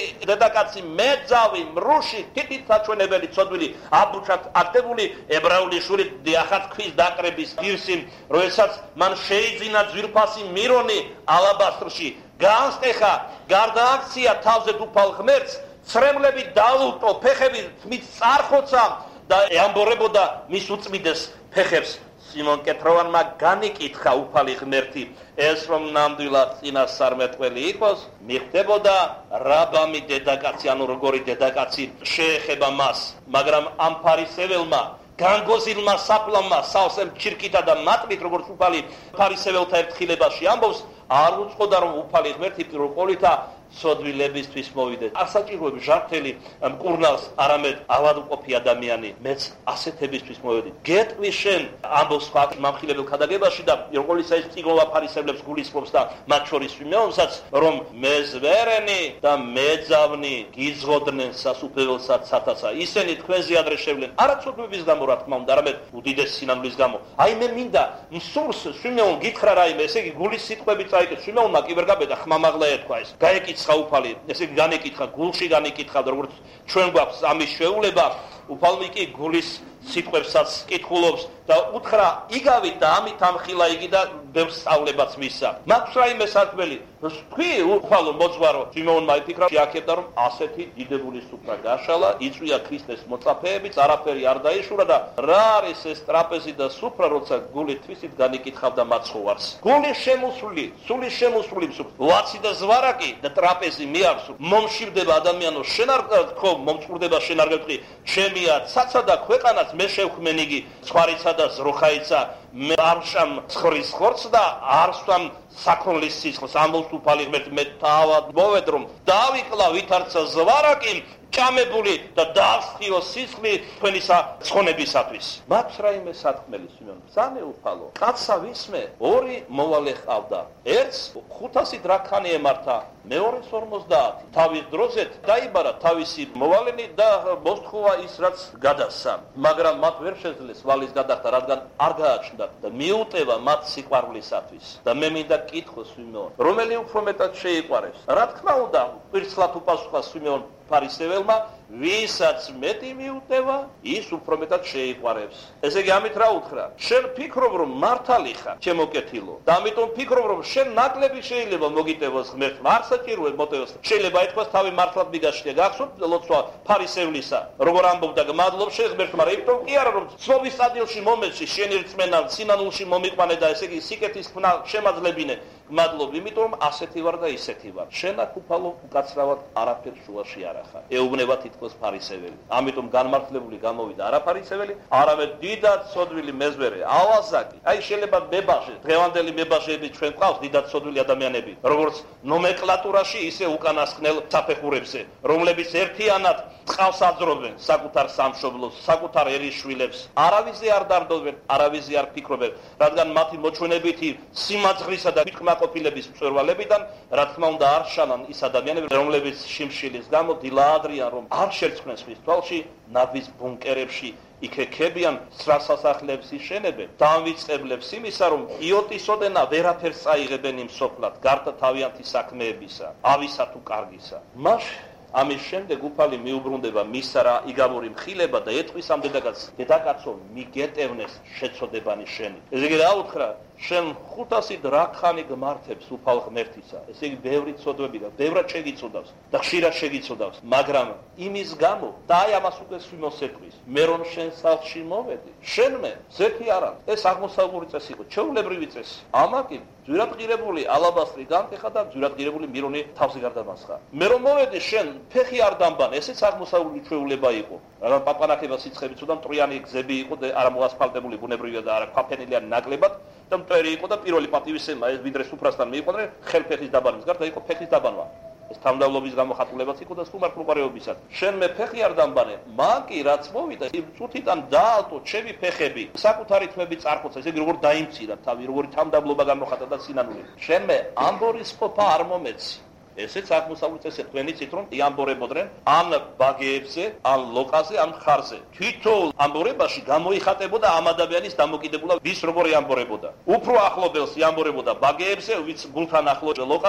დედაკაცი მეძავი, მრუში, თითით საჩვენებელი ცოდვილი, აბუჩად აქტებული ებრაული შვილი დიახაც ქვის დაკრების ღირსი, როდესაც მან შეიძინა ძვირფასი მირონი ალაბასტრში, განსტეხა, გარდააქცია თავზე უფალ ღმერთს, ცრემლები დაუტო, ფეხები თმით წარხოცა და ეამბორებოდა მის უწმიდეს ფეხებს. სიმონ კეთროვანმა განიკითხა უფალი ღმერთი, ეს რომ ნამდვილად წინასწარმეტყველი იყოს, მიხდებოდა რაბამი დედაკაცი, ანუ როგორი დედაკაცი შეეხება მას, მაგრამ ამ ფარისეველმა განგოზილმა საფლავმა სავსემ ჩირკითა და მატლით, როგორც უფალი ფარისეველთა ერთხილებაში ამბობს, არ უწყოდა რომ უფალი ღმერთი პირველყოლითა სოდვილებისთვის მოვიდეს. არ საჭიროებს ჟართელი მკურნალს, არამედ ავადმყოფი ადამიანი, მეც ასეთებისთვის მოვედი. გეტყვი შენ ამბობს სხვა მამხილებელ ქადაგებაში და პირველყოლისა ის წიგნოვა ფარისევლებს გულისხმობს და მათ შორის ვიმეონსაც, რომ მეზვერენი და მეძავნი გიძღოდნენ სასუფეველსა ცათასა. ისინი თქვენზე ადრეშევლენ, არა ცოდვების გამო, რა თქმა უნდა, არამედ უდიდესი სინანულის გამო. აი მე მინდა მსურს ვიმეონ გითხრა რაიმე, ესე იგი გულის სიტყვები წაიკითხა, ვიმეონმა კი ვერ გაბედა ხმამაღლა ეთქვა ეს. გაეკითხა უფალი, ესე იგი განეკითხა, გულში განეკითხა, როგორც ჩვენ გვაქვს ამის შეუძლება, უფალმი კი გულის სიტყვებსაც კითხულობს და უთხრა იგავით და ამით ამხილა იგი და ბევრ სწავლებაც მისცა. მაქვს რაიმე საქმელი, თქვი უფალო მოძღვარო, სიმეონმა იფიქრა, შეაქებდა რომ ასეთი დიდებული სუფრა გაშალა, იწვია ქრისტეს მოწაფეებიც, არაფერი არ დაიშურა და რა არის ეს ტრაპეზი და სუფრა, როცა გული თვისით განიკითხავდა მაცხოვარს. გული შემოსული, სული შემოსული მსუბ, ლაცი და ზვარაკი და ტრაპეზი მე არ სულ. მომშივდება ადამიანო, შენ არ თქო, მომწყურდება შენ არ გეტყვი, ჩემია ცაცა და ქვეყანაც მე შევქმენიგი, ცხვარიცა და ზროხაიცა, მე არ შამ ცხრის ხორცს და არ სვამ საქონლის სისხლს. ამბობს უფალი ღმერთი, მე თავად მოვედ რომ დავიკლა ვითარცა ზვარაკი ჭამებული და დავსხიო სისხლი თქვენისა ცხონებისათვის. მაქვს რაიმე სათქმელი სიმეონ, ბრძანე უფალო, კაცსა ვისმე, ორი მოვალე ჰყავდა, ერთს ხუთასი დრაქანი ემართა, მეორეს ორმოცდაათი. თავის დროზეთ დაიბარა თავისი მოვალენი და მოსთხოვა ის რაც გადასცა, მაგრამ მათ ვერ შეძლეს ვალის გადახდა, რადგან არ გააჩნდათ და მიუტევა მათ სიყვარულისათვის. და მე მინდა კითხო სიმეონ, რომელი უფრო მეტად შეიყვარებს? რა თქმა უნდა, პირცლად უპასუხა სიმეონ ფარისეველმა, ვისაც მეტი მიუტევა, ის უფრო მეტად შეიყვარებს. ესე იგი ამით რა უთხრა? შენ ფიქრობ რომ მართალი ხარ, ჩემო კეთილო, და ამიტომ ფიქრობ რომ შენ ნაკლები შეიძლება მოგიტევოს ღმერთმა, არ საჭიროა მოტევოს. შეიძლება ეთქვას თავი მართლად მიგაშლია, გახსოვთ ლოცვა ფარისევლისა, როგორ ამბობდა, გმადლობ შენ ღმერთმა, იმიტომ კი არა რომ ცნობის ადგილში მომეცი, შენი რწმენა სინანულში მომიყვანე და ესე იგი სიკეთის ხნა შემაძლებინე. გმადლობ, იმიტომ რომ ასეთი ვარ და ისეთი ვარ. შენ აქ უფალო უკაცრავად არაფერ შუაში არ ახარ. ეუბნება თითქოს ფარისეველი. ამიტომ განმართლებული გამოვიდა არა ფარისეველი, არამედ დიდად ცოდვილი მეზვერე, ალაზაკი. აი შეიძლება მებაღე, დღევანდელი მებაღეები ჩვენ ყავს დიდად ცოდვილი ადამიანები, როგორც ნომენკლატურაში, ისე უკანასკნელ საფეხურებზე, რომლებიც ერთიანად წყავს აძრობენ საკუთარ სამშობლოს, საკუთარ ერისშვილებს. არავიზე არ დარდობენ, არავიზე არ ფიქრობენ, რადგან მათი მოჩვენებითი სიმაძღრისა და კმაყოფილების მწვერვალებიდან, რა თქმა უნდა, არ შალან ის ადამიანები, რომლებიც შიმშილის გამო დილაადრიან, რომ არ შერცხვნენ ხმის თვალში, ნავის ბუნკერებში იქექებიან, სრასასახლებს იშენებენ, დამვიწყებლებს იმისა, რომ იოტისოდენა ვერაფერს წაიღებენ იმ სოფლად, გარდა თავიანთი საქმეებისა, ავისა თუ კარგისა. მას ამის შემდეგ უფალი მიუბრუნდება მისა რა იგავური მხილება და ეთქვის ამ დედაკაცს, დედაკაცო, მიგეტევნეს შეცოდებანი შენი. ესე იგი რა უთხრა? შენ ხუთასი დრაქანი გმართებს უფალ ღმერთისა. ესე იგი ბევრი ცოდვები და ბევრად შეგიცოდავს და ხშირად შეგიცოდავს, მაგრამ იმის გამო და აი ამას უკვე ვიმოსეკვის. მე რომ შენ სახლში მოვედი, შენმე ზეთი არა, ეს აღმოსავლური წესი იყო, ჩვეულებრივი წესი. ამაკი ძვირადღირებული ალაბასტრი განტეხა და ძვირადღირებული მირონი თავზე გარდამასხა. მე რომ მოვედი, შენ ფეხი არ დამბან, ესეც აღმოსავლური ჩვეულება იყო. რადგან პაპანაკება სიცხებიც და მტრიანი გზები იყო და არა მოასფალტებული ბუნებრივია და არა ქვაფენილიანი ნაკლებად და მტვერი იყო და პირველი პატივისცემა ეს ვიდრე სუფრასთან მიიყვნენ, ხელფეხის დაბანვის გარდა იყო ფეხის დაბანვა. ეს თავმდაბლობის გამოხატულებაც იყო და სულ მართლმოყარეობისად. შენ მე ფეხი არ დამბანე, მან კი რაც მოვიდა, იმ წუთიდან დაალტო ჩემი ფეხები, საკუთარი თვები წარხოცა, ესე იგი როგორ დაიმცირა თავი, როგორი თავმდაბლობა გამოხატა და სინანული. შენ მე ამბორის ყოფა არ მომეცი. ესეც აღმოსავლური წესი თქვენიცით რომ იამბორებოდნენ ან ბაგეებზე, ან ლოყაზე, ან ხარზე. თვითონ ამბორებაში გამოიხატებოდა ამ ადამიანის დამოკიდებულა ვის როგორ იამბორებოდა. უფრო ახლობელს იამბორებოდა ბაგეებზე, ვიც გულთან ახლო ლოყაზე,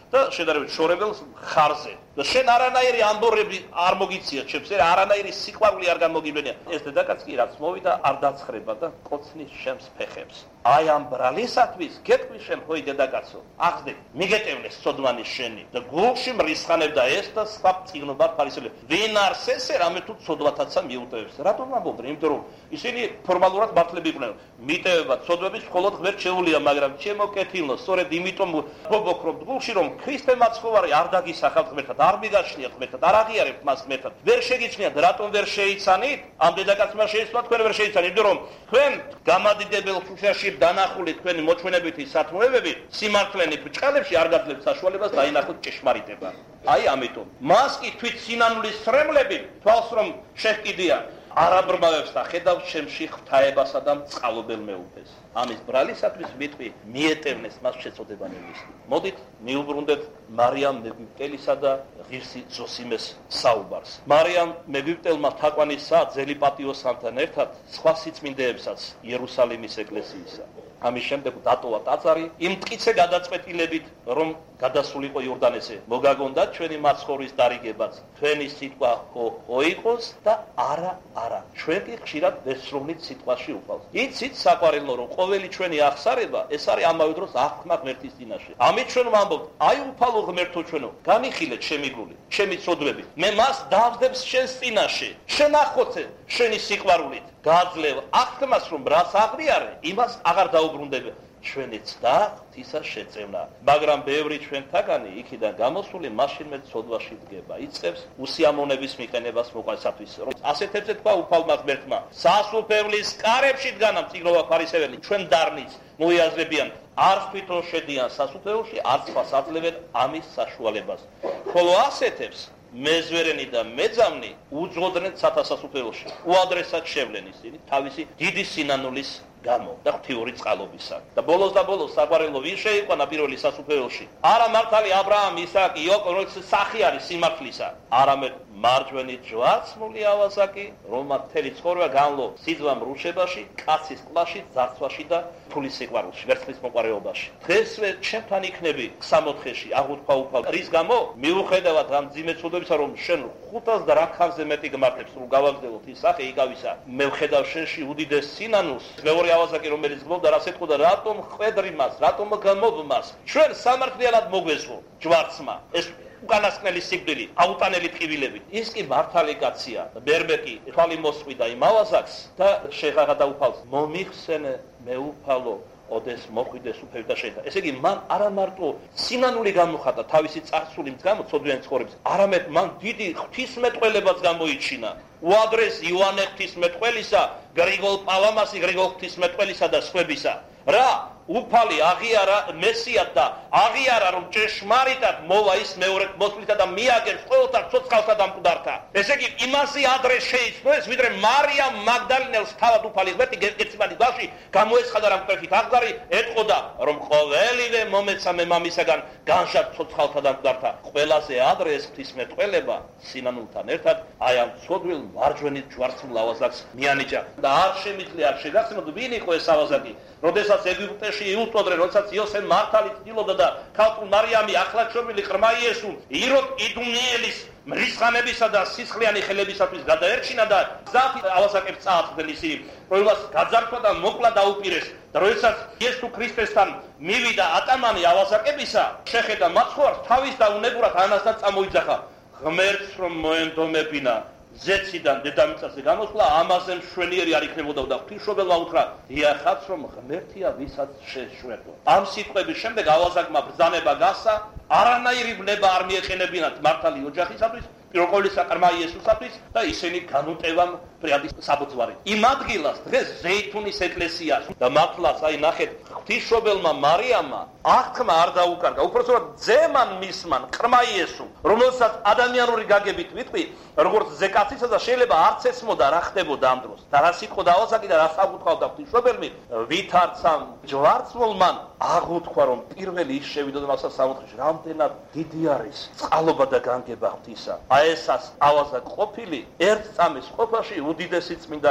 და შედარებით შორებელ ხარზე. და შენ არანაირი ამბორები არ მოგიცია ჩემს, არანაირი სიყვარული არ გამოგიბენია. ეს დედაკაც კი რაც მოვიდა არ დაცხრება და კოცნის შენს ფეხებს. აი ამ ბრალისათვის გეტყვი შენ ხოი დედაკაცო, ახსნე, მიგეტევნეს ცოდვანის შენი და გულში მრისხანებდა ეს და სხვა წიგნობა ფარისელები. ვინ არს ესე რამე თუ ცოდვათაცა მიუტევებს. რატომ ამბობდნენ? იმიტომ რომ ისინი ფორმალურად მართლები იყვნენ. მიტევება ცოდვების მხოლოდ ღმერთ შეუულია, მაგრამ ჩემო კეთილო, სწორედ იმიტომ მოგოქრობთ გულში რომ ქრისტე მაცხოვარი არ დაგისახავთ ღმერთად, არ მიგაჩნიათ ღმერთად, არ აღიარებთ მას ღმერთად. ვერ შეგიჩნიათ, რატომ ვერ შეიცანით? ამ დედაკაცმა შეიცვალა, თქვენ ვერ შეიცანით, იმიტომ რომ თქვენ გამადიდებელ ხუშაში დანახული თქვენი მოჩვენებითი სათმოებები სიმართლენი ბრჭყალებში არ გაძლევთ საშუალებას დაინახოთ ჭეშმარიტება. აი ამიტომ მას კი თვით სინანულის სრემლები თვალს რომ შეჰკიდია არ აბრმავებს და ხედავს შემში ღვთაებასა და წყალობელ მეუფეს. ამის ბრალისათვის მიტყვი მიეტევნეს მას შეწოდება ნებისმიერ. მოდით მიუბრუნდეთ მარიამ მეგვიპტელისა და ღირსი ზოსიმეს საუბარს. მარიამ მეგვიპტელმა თაყვანისა ძელი პატიოსანთან ერთად სხვა სიწმინდეებსაც იერუსალიმის ეკლესიისა. ამის შემდეგ დატოვა ტაძარი იმ მტკიცე გადაწყვეტილებით, რომ გადასულიყო იორდანესზე. მოგაგონდა ჩვენი მაცხოვრის დარიგებაც. თქვენი სიტყვა ხო ხო იყოს და არა არა. ჩვენ კი ხშირად ვესროვნით სიტყვაში უყავს. იცით საყვარელო, რომ ყოველი ჩვენი აღსარება ეს არის ამავე დროს აღქმა ღმერთის წინაშე. ამით ჩვენ ვამბობთ, აი უფალო ღმერთო ჩვენო, განიხილეთ ჩემი გული, ჩემი ცოდვები. მე მას დავსდებს შენს წინაშე. შენ ახოცე შენი სიყვარულით. გაძლევ აღქმას რომ რას აღიარე, იმას აღარ დაუბრუნდება. ჩვენი ცდა ღვთისა შეწევნა. მაგრამ ბევრი ჩვენთაგანი იქიდან გამოსული მაშინმე ცოდვაში დგება. იწყებს უსიამოვნების მიყენებას მოყვარესათვის. რომ ასეთებზე თქვა უფალმა ღმერთმა, სასუფევლის კარებში დგანამ წიგნობა ფარისეველი, ჩვენ დარნიც მოიაზრებიან, არც თვითონ შედიან სასუფეველში, არც სხვას აძლევენ ამის საშუალებას. ხოლო ასეთებს მეზვერენი და მეძამნი უძღოდნენ სათასასუფეველში. უადრესად შევლენ ისინი თავისი დიდი სინანულის გამო და ღვთიური წყალობისა. და ბოლოს და ბოლოს საყვარელო ვინ შეიყვანა პირველი სასუფეველში? არა მართალი აბრაამი, ისააკი, იაკობი, რომელსაც სახი არის სიმართლისა, არამედ მარჯვენი ჯვარცმული ავაზაკი, რომელმაც მთელი ცხოვრება განლო სიძვამ რუშებაში, კაცის კლაში, ძარცვაში და ფულის სიყვარულში, ვერცხლის მოყვარეობაში. დღესვე ჩემთან იქნები სამოთხეში, აღუთქვა უფალ. რის გამო? მიუხედავად ამ ძიმე ცოდვებისა, რომ შენ ხუთას და რაქანზე მეტი გმართებს, რომ გავაგზავნოთ ის სახე იგავისა, მე ვხედავ შენში უდიდეს სინანულს. მეორე ავაზაკი, რომელიც გმობდა, რას ეთქოდა, რატომ ხვედრი მას, რატომ გმობ მას? ჩვენ სამართლიანად მოგვესვო ჯვარცმა. ეს უკანასკნელი სიკვდილი, აუტანელი ტყივილები. ის კი მართალი კაცია. ბერბეკი თვალი მოსყვიდა იმ ავაზაკს და შეღაღადა უფალს. მომიხსენე მე უფალო, ოდეს მოხვიდეს უფევი და შეიტა. ესე იგი მან არა მარტო სინანული გამოხატა თავისი წარსული გამო ცოდვიანი ცხოვრების, არამედ მან დიდი ღვთისმეტყველებაც გამოიჩინა. უადრეს იოანე ღვთისმეტყველისა, გრიგოლ პალამასი გრიგოლ ღვთისმეტყველისა და სხვებისა. რა უფალი აღიარა მესიად და აღიარა რომ ჭეშმარიტად მოვა ის მეორე მოსვლისა და მიაგებს ყოველთა ცოცხალსა და მკვდართა. ესე იგი იმასე ადრე შეიცნოს, ვიდრე მარიამ მაგდალინელს თავად უფალი ღმერთი გეციმანის ბავში გამოეცხადა რა მკვეთრით აღგარი ეტყოდა რომ ყოველივე მომეცა მე მამისაგან განშად ცოცხალსა და მკვდართა. ყველაზე ადრე ეს ღვთისმეტყველება სინანულთან ერთად აი ამ ცოდვილ მარჯვენით ჯვარცმულ ავაზაკს მიანიჭა და არ შემიძლია არ შეგახსენოთ ვინ იყო ეს ავაზაკი. როდესაც ეგვიპტეში იუტყოდნენ, როდესაც იოსებ მართალი ცდილობდა და ქალწულ მარიამი ახლადშობილი ყრმა იესო იროდ იდუმიელის მრისხანებისა და სისხლიანი ხელებისათვის გადაერჩინა და გზით ავაზაკებს წააწყვდნენ ისინი, რომელსაც გაძარცვა და მოკლა დაუპირეს. და როდესაც იესო ქრისტესთან მივიდა ატამანი ავაზაკებისა, შეხედა მაცხოვარს თავის და უნებურად ანასთან წამოიძახა. ღმერთს რომ მოენდომებინა ზეციდან დედამიწაზე გამოსვლა, ამაზე მშვენიერი არ იქნებოდა და ღვთისმშობელმა უთხრა, დიახაც რომ ღმერთია ვისაც შეშვებო. ამ სიტყვების შემდეგ ავაზაკმა ბრძანება გასცა, არანაირი ბნება არ მიეყენებინათ მართალი ოჯახისათვის, პირველყოვლისა ყრმა იესოსათვის და ისინი განუტევამ პრიადის საბოძვარი. იმ ადგილას დღეს ზეითუნის ეკლესიას და მართლაც აი ნახეთ, ღვთისმშობელმა მარიამმა აღთქმა არ დაუკარგა, უпростоრად ძემან მისმან ყრმა იესო, რომელსაც ადამიანური გაგებით ვიტყვი, როგორც ზეკაცისა და შეიძლება არც ესმოდა რა ხდებოდა ამ დროს. და რა სიტყვა ავაზაკი და რა საკუთრავდა ღვთისმშობელმი, ვითარცამ ჯვარცმულმან აღუთქვა რომ პირველი ის შევიდოდა მასაც სამოთხეში, რამდენად დიდი არის წყალობა და განგება ღვთისა. აი ესას ავაზაკ ყოფილი ერთ წამის ყოფაში უდიდესი წმინდანი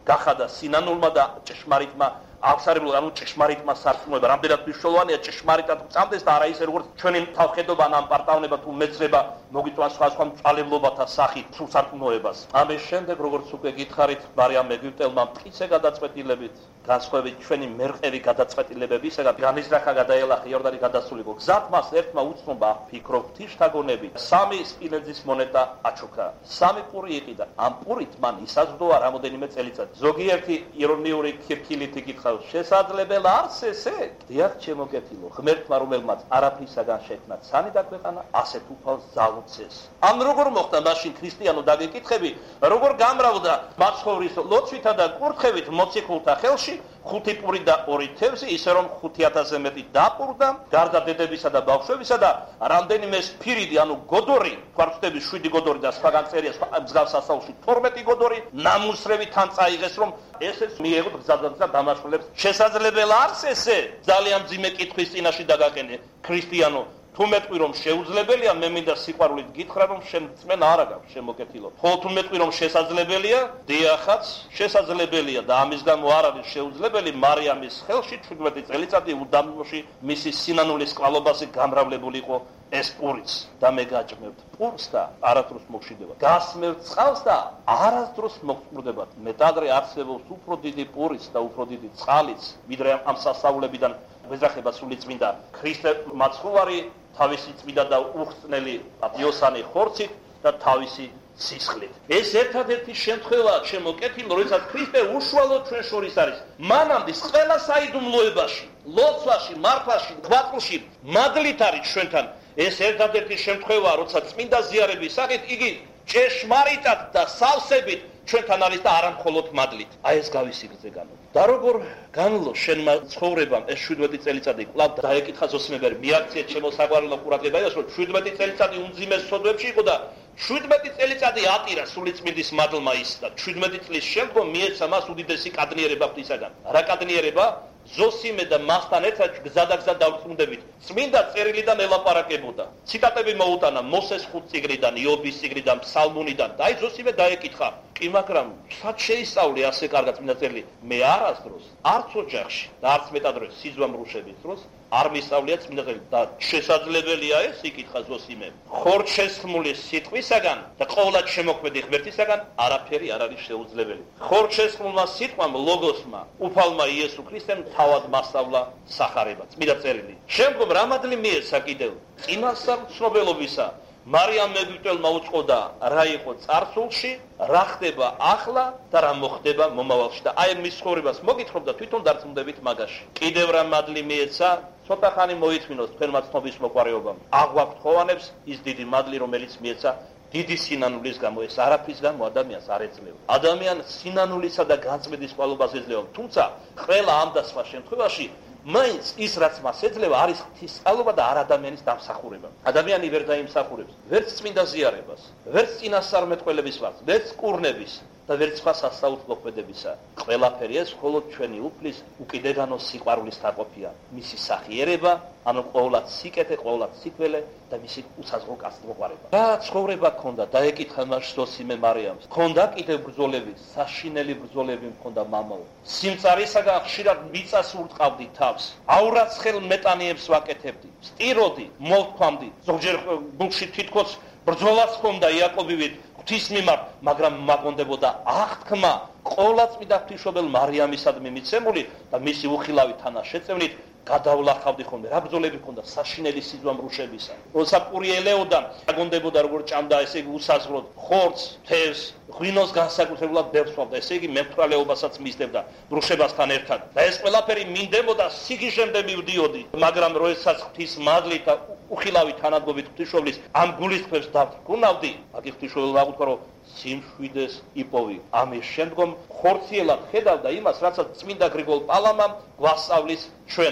გახადა სინანულმა და ჭეშმარიტმა აღსარებლად ანუ ჭეშმარიტმა სარწმუნოება რამდენად მნიშვნელოვანია ჭეშმარიტად წამდეს და არა ისე როგორც ჩვენი თავხედობა ან პარტავნება თუ მეცრება მოგიწვას სხვა სხვა მწვალებლობათა სახით თუ სარწმუნოებას. ამის შემდეგ როგორც უკვე გითხარით მარიამ ეგვიპტელმა მტკიცე გადაწყვეტილებით განსხვავებით ჩვენი მერყევი გადაწყვეტილებებისაგან განიზრახა გადაელახა იორდანი გადასულიყო გზად მას ერთმა უცნობა ფიქრო ღვთისთაგონები სამი სპილენძის მონეტა აჩუქა სამი პური იყიდა ამ პურით მან ისაზრდოა რამოდენიმე წელიწად ზოგიერთი ირონიული ქირქილით იკითხავს შესაძლებელი არც ესე დიახ ჩემო კეთილო ღმერთმა რომელმაც არაფრისაგან შექმნა ცანი და ქვეყანა ასეთ უფალს ძალუცეს ამ როგორ მოხდა მაშინ ქრისტიანო დაგეკითხები როგორ გამრავდა მაცხოვრის ლოცვითა და კურთხევით მოციქულთა ხელში ხუთი პური და ორი თევზი ისე რომ ხუთი ათასზე მეტი დაპურდა გარდა დედებისა და ბავშვებისა და რამდენიმე სფირიდი ანუ გოდორი გვარცდების შვიდი გოდორი და სხვაგან წერია მსგავს სასაულში თორმეტი გოდორი ნამუსრევი თან წაიღეს რომ ესეც მიიღოთ გზადაც და დამაშველებს შესაძლებელი არც ესე ძალიან მძიმე კითხვის წინაშე დაგაყენე ქრისტიანო თუ მეტყვი რომ შეუძლებელია მე მინდა სიყვარულით გითხრა რომ შენ წმენა არ აგავს შემოკეთილო ხო თუ მეტყვი რომ შესაძლებელია დიახაც შესაძლებელია და ამის გამო არ არის შეუძლებელი მარიამის ხელში შვიდმეტი წელიწადი უდაბნოში მისი სინანულის კვალობაზე გამრავლებული იყო ეს პურიც და მე გაჭმევთ პურს და არასდროს მოგშვიდება გასმევთ წყალს და არასდროს მოგწყურდებათ მეტადრე არსებობს უფრო დიდი პურიც და უფრო დიდი წყალიც ვიდრე ამ სასწაულებიდან ვეძახება სულიწმინდა ქრისტე მაცხოვარი თავისი წმინდა და უხრწნელი იოსანი ხორცით და თავისი სისხლით. ეს ერთადერთი შემთხვევაა ჩემო კეთილო, როდესაც ქრისტე უშუალოდ ჩვენ შორის არის. მანამდე ყველა საიდუმლოებაში, ლოცვაში, მართვაში, გვაწლში მადლით არის ჩვენთან. ეს ერთადერთი შემთხვევაა, როდესაც წმინდა ზიარების სახით იგი ჭეშმარიტად და სავსებით ჩვენთან არის და არა მხოლოდ მადლით. აი ეს გავისიგრძე განო. და როგორ განლო შენმა ცხოვრებამ ეს შვიდმეტი წელიწადი კვლავ დაეკითხა ზოსიმებერი მიაქცია ჩემო საყვარელო ყურადღება ის რომ შვიდმეტი წელიწადი უმძიმეს სოდვებში იყო და შვიდმეტი წელიწადი ატირა სულიწმინდის მადლმა ის და შვიდმეტი წლის შემდგომ მიეცა მას უდიდესი კადნიერება ღვთისაგან. რა კადნიერება? ზოსიმე და მასთან ერთად გზადაგზა დავრწმუნდებით. წმინდა წერილიდან ელაპარაკებოდა. ციტატები მოუტანა მოსეს ხუთ წიგნიდან, იობის წიგნიდან, ფსალმუნიდან. და აი ზოსიმე დაეკითხა. კი მაგრამ სად შეისწავლე ასე კარგად წმინდა წერილი? მე არასდროს, არც ოჯახში და არც მეტადრე სიძვამრუშების დროს არ მისწავლია წმინდა წერილი და შესაძლებელია ეს იკითხა ზოსიმე. ხორჩესხმული სიტყვისაგან და ყოვლად შემოქმედი ღმერთისაგან არაფერი არ არის შეუძლებელი. ხორჩესხმულმა სიტყვამ ლოგოსმა, უფალმა იესო ქრისტემ თავად მასწავლა სახარება, წმინდა წერილი. შემდგომ რა მადლი მიეცა კიდევ? წინასწარ ცნობილობისა მარიამ ეგვიპტელმა უწყოდა რა იყო წარსულში, რა ხდება ახლა და რა მოხდება მომავალში და აი მის ცხოვრებას მოგითხრობ და თვითონ დარწმუნდებით მაგაში. კიდევ რა მადლი მიეცა? ცოტა ხანი მოითმინოს თქვენმა ცნობის მოყვარეობამ. აღვაქვთ ხოვანებს ის დიდი მადლი რომელიც მიეცა დიდი სინანულის გამო ეს არაფრის გამო ადამიანს არ ეძლევა. ადამიანს სინანულისა და განწმენდის ყვალობას ეძლევა. თუმცა ყველა ამ და სხვა შემთხვევაში მაინც ის რაც მას ეძლევა არის ღვთისწყალობა და არ ადამიანის დამსახურება. ადამიანი ვერ დაიმსახურებს ვერც წმინდა ზიარებას, ვერც წინასწარმეტყველების ვარს, ვერც კურნების და ვერც სხვა სასწაულთო ქმედებისა. ყველაფერი ეს მხოლოდ ჩვენი უფლის უკიდეგანო სიყვარულის დაყოფია. მისი სახიერება, ანუ ყოვლად სიკეთე, ყოვლად სიკველე და მისი უსაზღრო კაცთმოყვარება. რა ცხოვრება ქონდა? დაეკითხა მას ზოსიმე მარიამს. ქონდა კიდევ ბრძოლები, საშინელი ბრძოლები მქონდა მამაო. სიმწარისაგან ხშირად მიწას ურტყავდი თავს. აურაცხელ მეტანიებს ვაკეთებდი. სტიროდი, მოვთქვამდი. ზოგჯერ გულში თითქოს ბრძოლაც ჰქონდა იაკობივით ღვთის მიმართ, მაგრამ მაგონდებოდა აღთქმა ყოვლადწმიდა ღვთისმშობელ მარიამისადმი მიცემული და მისი უხილავი თანაშეწევნით გადავლახავდი ხოლმე. რა ბრძოლები ჰქონდა საშინელი სიძვამრუშებისა. როცა პური ელეოდა, აგონდებოდა როგორ ჭამდა, ესე იგი უსაზღროდ ხორცს, თევზს, ღვინოს განსაკუთრებულად ბევრსვავდა, ესე იგი მემთვალეობასაც მისდევდა ბრუშებასთან ერთად. და ეს ყველაფერი მინდებოდა სიგიჟემდე მივდიოდი, მაგრამ როდესაც ღვთის მადლით და უხილავი თანადგობით ღვთისმშობლის ამ გულისხმებს დავთქუნავდი, მაგ ღვთისმშობელმა აღუთქვა რომ სიმშვიდეს იპოვი. ამის შემდგომ ხორციელად ხედავდა იმას, რასაც წმინდა გრიგოლ პალამამ გვასწავლის ჩვენ.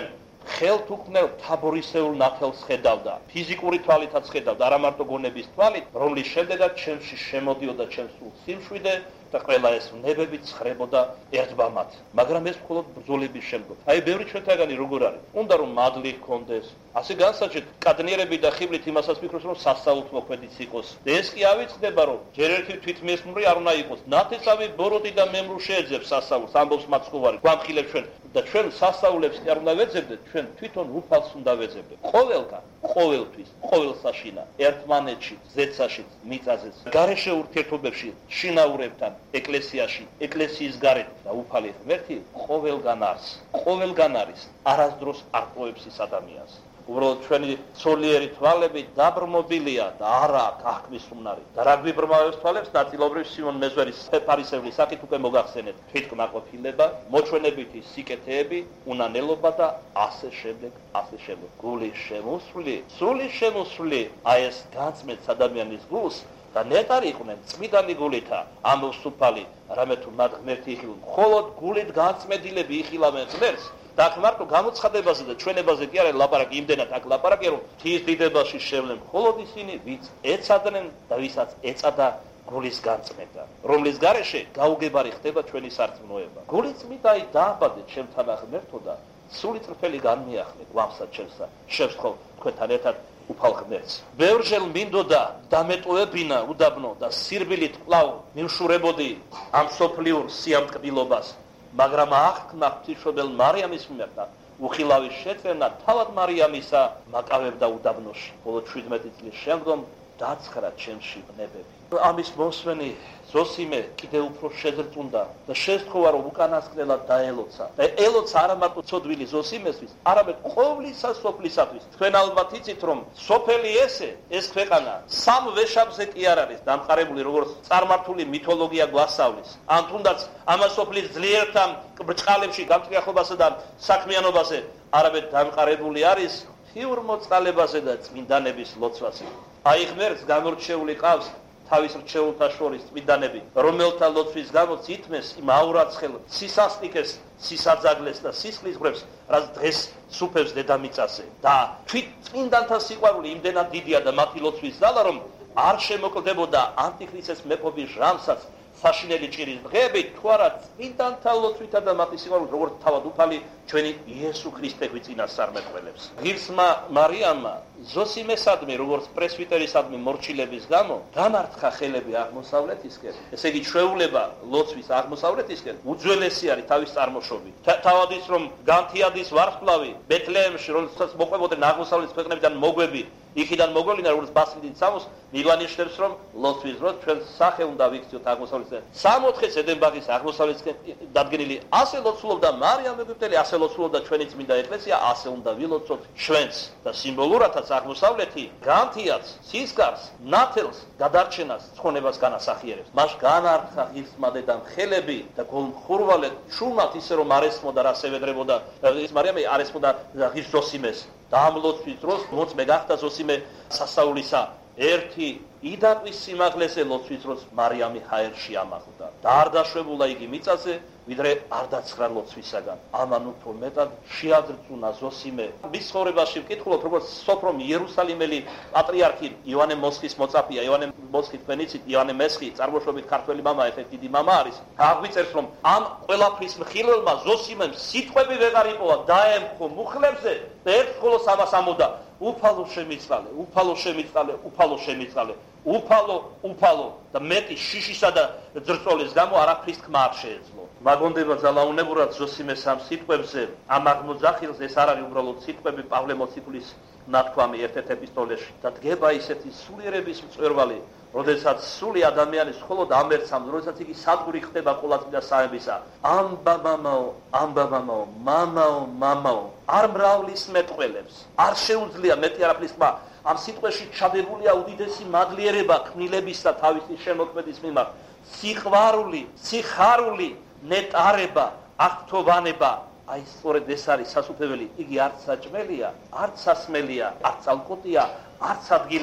ხელთ უქმნელ თაბორისეულ ნათელს ხედავდა, ფიზიკური თვალითაც ხედავდა, არა მარტო გონების თვალით, რომლის შემდეგაც ჩემში შემოდიოდა ჩემს სულ სიმშვიდე და ყველა ეს ნებები ცხრებოდა ერთბამად. მაგრამ ეს მხოლოდ ბრძოლების შემდგომ. აი, ბევრი ჩვენთაგანი როგორ არის? უნდა რომ მადლი ჰქონდეს. ასე განსაჭირ კადნიერები და ხიბლით იმასაც ვფიქრობ, რომ სასწაულთ მოქმედიც იყოს. და ეს კი ავიწყდება, რომ ჯერ ერთი თვითმესმური არ უნდა იყოს. ნათესავი ბოროტი და მემრუ შეეძებს სასწაულს, ამბობს მაცხოვარი. გვამხილებს ჩვენ და ჩვენ სასწაულებს კი არ უნდა ვეძებდეთ, ჩვენ თვითონ უფალს უნდა ვეძებდეთ. ყოველგან, ყოველთვის, ყოველ საშინა, ერთმანეთში, ზეცაში, მიწაზეც, გარეშე ურთიერთობებში, შინაურებთან, ეკლესიაში, ეკლესიის გარეთ და უფალი ღმერთი ყოველგან არის. ყოველგან არის. არასდროს არ პოებს ის ადამიანს. უბრალოდ ჩვენი სულიერი თვალები დაბრმობილია და არა აქვს აღქმის უნარი. და რა გვიბრმავებს თვალებს? ნაწილობრივ სიმონ მეზვერის ფარისევლის საკით უკვე მოგახსენეთ. თვითკმაყოფილება, მოჩვენებითი სიკეთეები, უნანელობა და ასე შემდეგ, ასე შემდეგ. გულის შემოსვლი, სულის შემოსვლი, აი ეს განწმენდ ადამიანის გულს და ნეტარი იყვნენ წმიდანი გულითა, ამბობს უფალი, რამე თუ მათ ღმერთი იხილავენ, მხოლოდ გულით განწმენდილები იხილავენ ღმერთს. და აქ მარტო გამოცხადებაზე და ჩვენებაზე კი არა ლაპარაკი, იმდენად აქ ლაპარაკია, რომ თის დიდებაში შევლენ მხოლოდ ისინი, ვინც ეცადნენ და ვისაც ეცადა გულის განწმენდა, რომლის გარეშე გაუგებარი ხდება ჩვენი სარწმუნოება. გული წმიდაი დააბადეთ ჩემთან ღმერთო და სული წრფელი განმიახლეთ ვამსა ჩემსა, შევსხო თქვენთან ერთად უფალ ღმერთს. ბევრჯერ მინდოდა დამეტოვებინა უდაბნო და სირბილით კვლავ მივშურებოდი ამ სოფლიურ სიამტკბილობას. მაგრამ აღქმა ღვთისმშობელ მარიამის მიმართ და უხილავის შეწევნა თავად მარიამისა მაკავებდა უდაბნოში. ბოლო შვიდმეტი წლის შემდგომ დაცხრა ჩემში ნებები. ამის მოსვენი ზოსიმე კიდევ უფრო შეზრწუნდა და შესთხოვა, რომ უკანასკნელად დაელოცა. და ელოცა არა მარტო ცოდვილი ზოსიმესთვის, არამედ ყოვლისა სოფლისათვის. თქვენ ალბათ იცით, რომ სოფელი ესე, ეს ქვეყანა სამ ვეშაპზე კი არ არის დამყარებული, როგორც წარმართული მითოლოგია გვასწავლის. ან თუნდაც ამას სოფლის ძლიერთან ბრჭყალებში, გამჭრიახობასა და საქმიანობაზე, არამედ დამყარებული არის ხიურ მოწყალებაზე და წმინდანების ლოცვაზე. აი ღმერთს გამორჩეული ყავს თავის რჩეულთა შორის წმინდანები, რომელთა ლოცვის გამო ითმეს იმ აურაცხელ სისასტიკეს, სისაძაგლეს და სისხლის ღრებს, რაც დღეს სუფევს დედამიწაზე. და თვით წმინდანთა სიყვარული იმდენად დიდია და მათი ლოცვის ძალა, რომ არ შემოკლდებოდა ანტიქრისტეს მეფობის ჟამსაც საშინელი ჭირის დღეები, თუ არა წმინდანთა ლოცვითა და მათი სიყვარულით, როგორც თავად უფალი ჩვენი იესო ქრისტე გვიწინა სარმეყველებს. ღირსმა მარიამმა ზოსიმესადმი, როგორც პრესვიტერისადმი მორჩილების გამო, განართხა ხელები აღმოსავლეთისკენ. ესე იგი, ჩვეულება ლოცვის აღმოსავლეთისკენ უძველესი არის თავის წარმოშობით. თავად ის, რომ განთიადის ვარსკვლავი ბეთლეემში, რომელსაც მოყვებოდნენ აღმოსავლეთის ქვეყნებიდან მოგვები, იქიდან მოგვევლინა, როგორც ბასილით სამოს, მიგანიშნებს, რომ ლოცვის დროს ჩვენ სახე უნდა ვიქციოთ აღმოსავლეთისკენ. სამოთხეს ედენბაღის აღმოსავლეთისკენ დადგენილი. ასე ლოცულობდა მარიამ ეგვიპტელი, ასე ლოცულობდა ჩვენი წმინდა ეკლესია, ასე უნდა ვილოცოთ ჩვენც და სიმბოლურადაც აღმოსავლეთი განთიადს, სისკარს, ნათელს, გადარჩენას, ცხონებას განასახიერებს. მას განართხა ღირსმა დედამ ხელები და გულმხურვალედ ჩუმად ისე რომ არ ესმოდა, რა სევედრებოდა ის მარიამი არ ესმოდა ღირს ზოსიმეს. და ამ ლოცვის დროს მოწმე გახდა ზოსიმე სასწაულისა. ერთი იდაკვის სიმაღლეზე ლოცვის დროს მარიამი ჰაერში ამაღლდა. და არ დაშვებულა იგი მიწაზე, ვიდრე არ დაცხრა ლოცვისაგან. ამან უფრო მეტად შეადრწუნა ზოსიმე. მის ცხოვრებაში ვკითხულობ, როგორც სოფრომ იერუსალიმელი პატრიარქი იოანე მოსხის მოწაფეა, იოანე მოსხი თქვენ იცით, იოანე მესხი, წარმოშობით ქართველი მამა, ეს დიდი მამა არის. აღვიწერს, რომ ამ ყველაფრის მხილველმა ზოსიმემ სიტყვები ვეღარ იპოვა, დაემხო მუხლებზე და ერთხოლოს ამას ამოდა. უფალო შემიწყალე, უფალო შემიწყალე, უფალო შემიწყალე, უფალო, უფალო და მეტი შიშისა და ძრწოლის გამო არაფრის თქმა არ შეეძლო. მაგონდება ძალაუნებურად ზოსიმეს ამ სიტყვებზე, ამ აღმოძახილს, ეს არ არის უბრალოდ სიტყვები პავლე მოციქულის ნათქვამი ერთ-ერთ ეპისტოლეში და დგება ისეთი სულიერების მწვერვალი, როდესაც სული ადამიანის მხოლოდ ამერც ამ, როდესაც იგი სადგური ხდება ყოლაწმინდა საებისა. ამბა მამაო, ამბა მამაო, მამაო, მამაო, არ მრავლის მეტყველებს, არ შეუძლია მეტი არაფრის თქმა. ამ სიტყვაში ჩადებულია უდიდესი მადლიერება ქმნილების და თავისი შემოქმედის მიმართ. სიყვარული, სიხარული, ნეტარება, აღთოვანება. აი სწორედ ეს არის სასუფეველი. იგი არც საჭმელია, არც სასმელია, არც ალკოტია, არც ადგილია.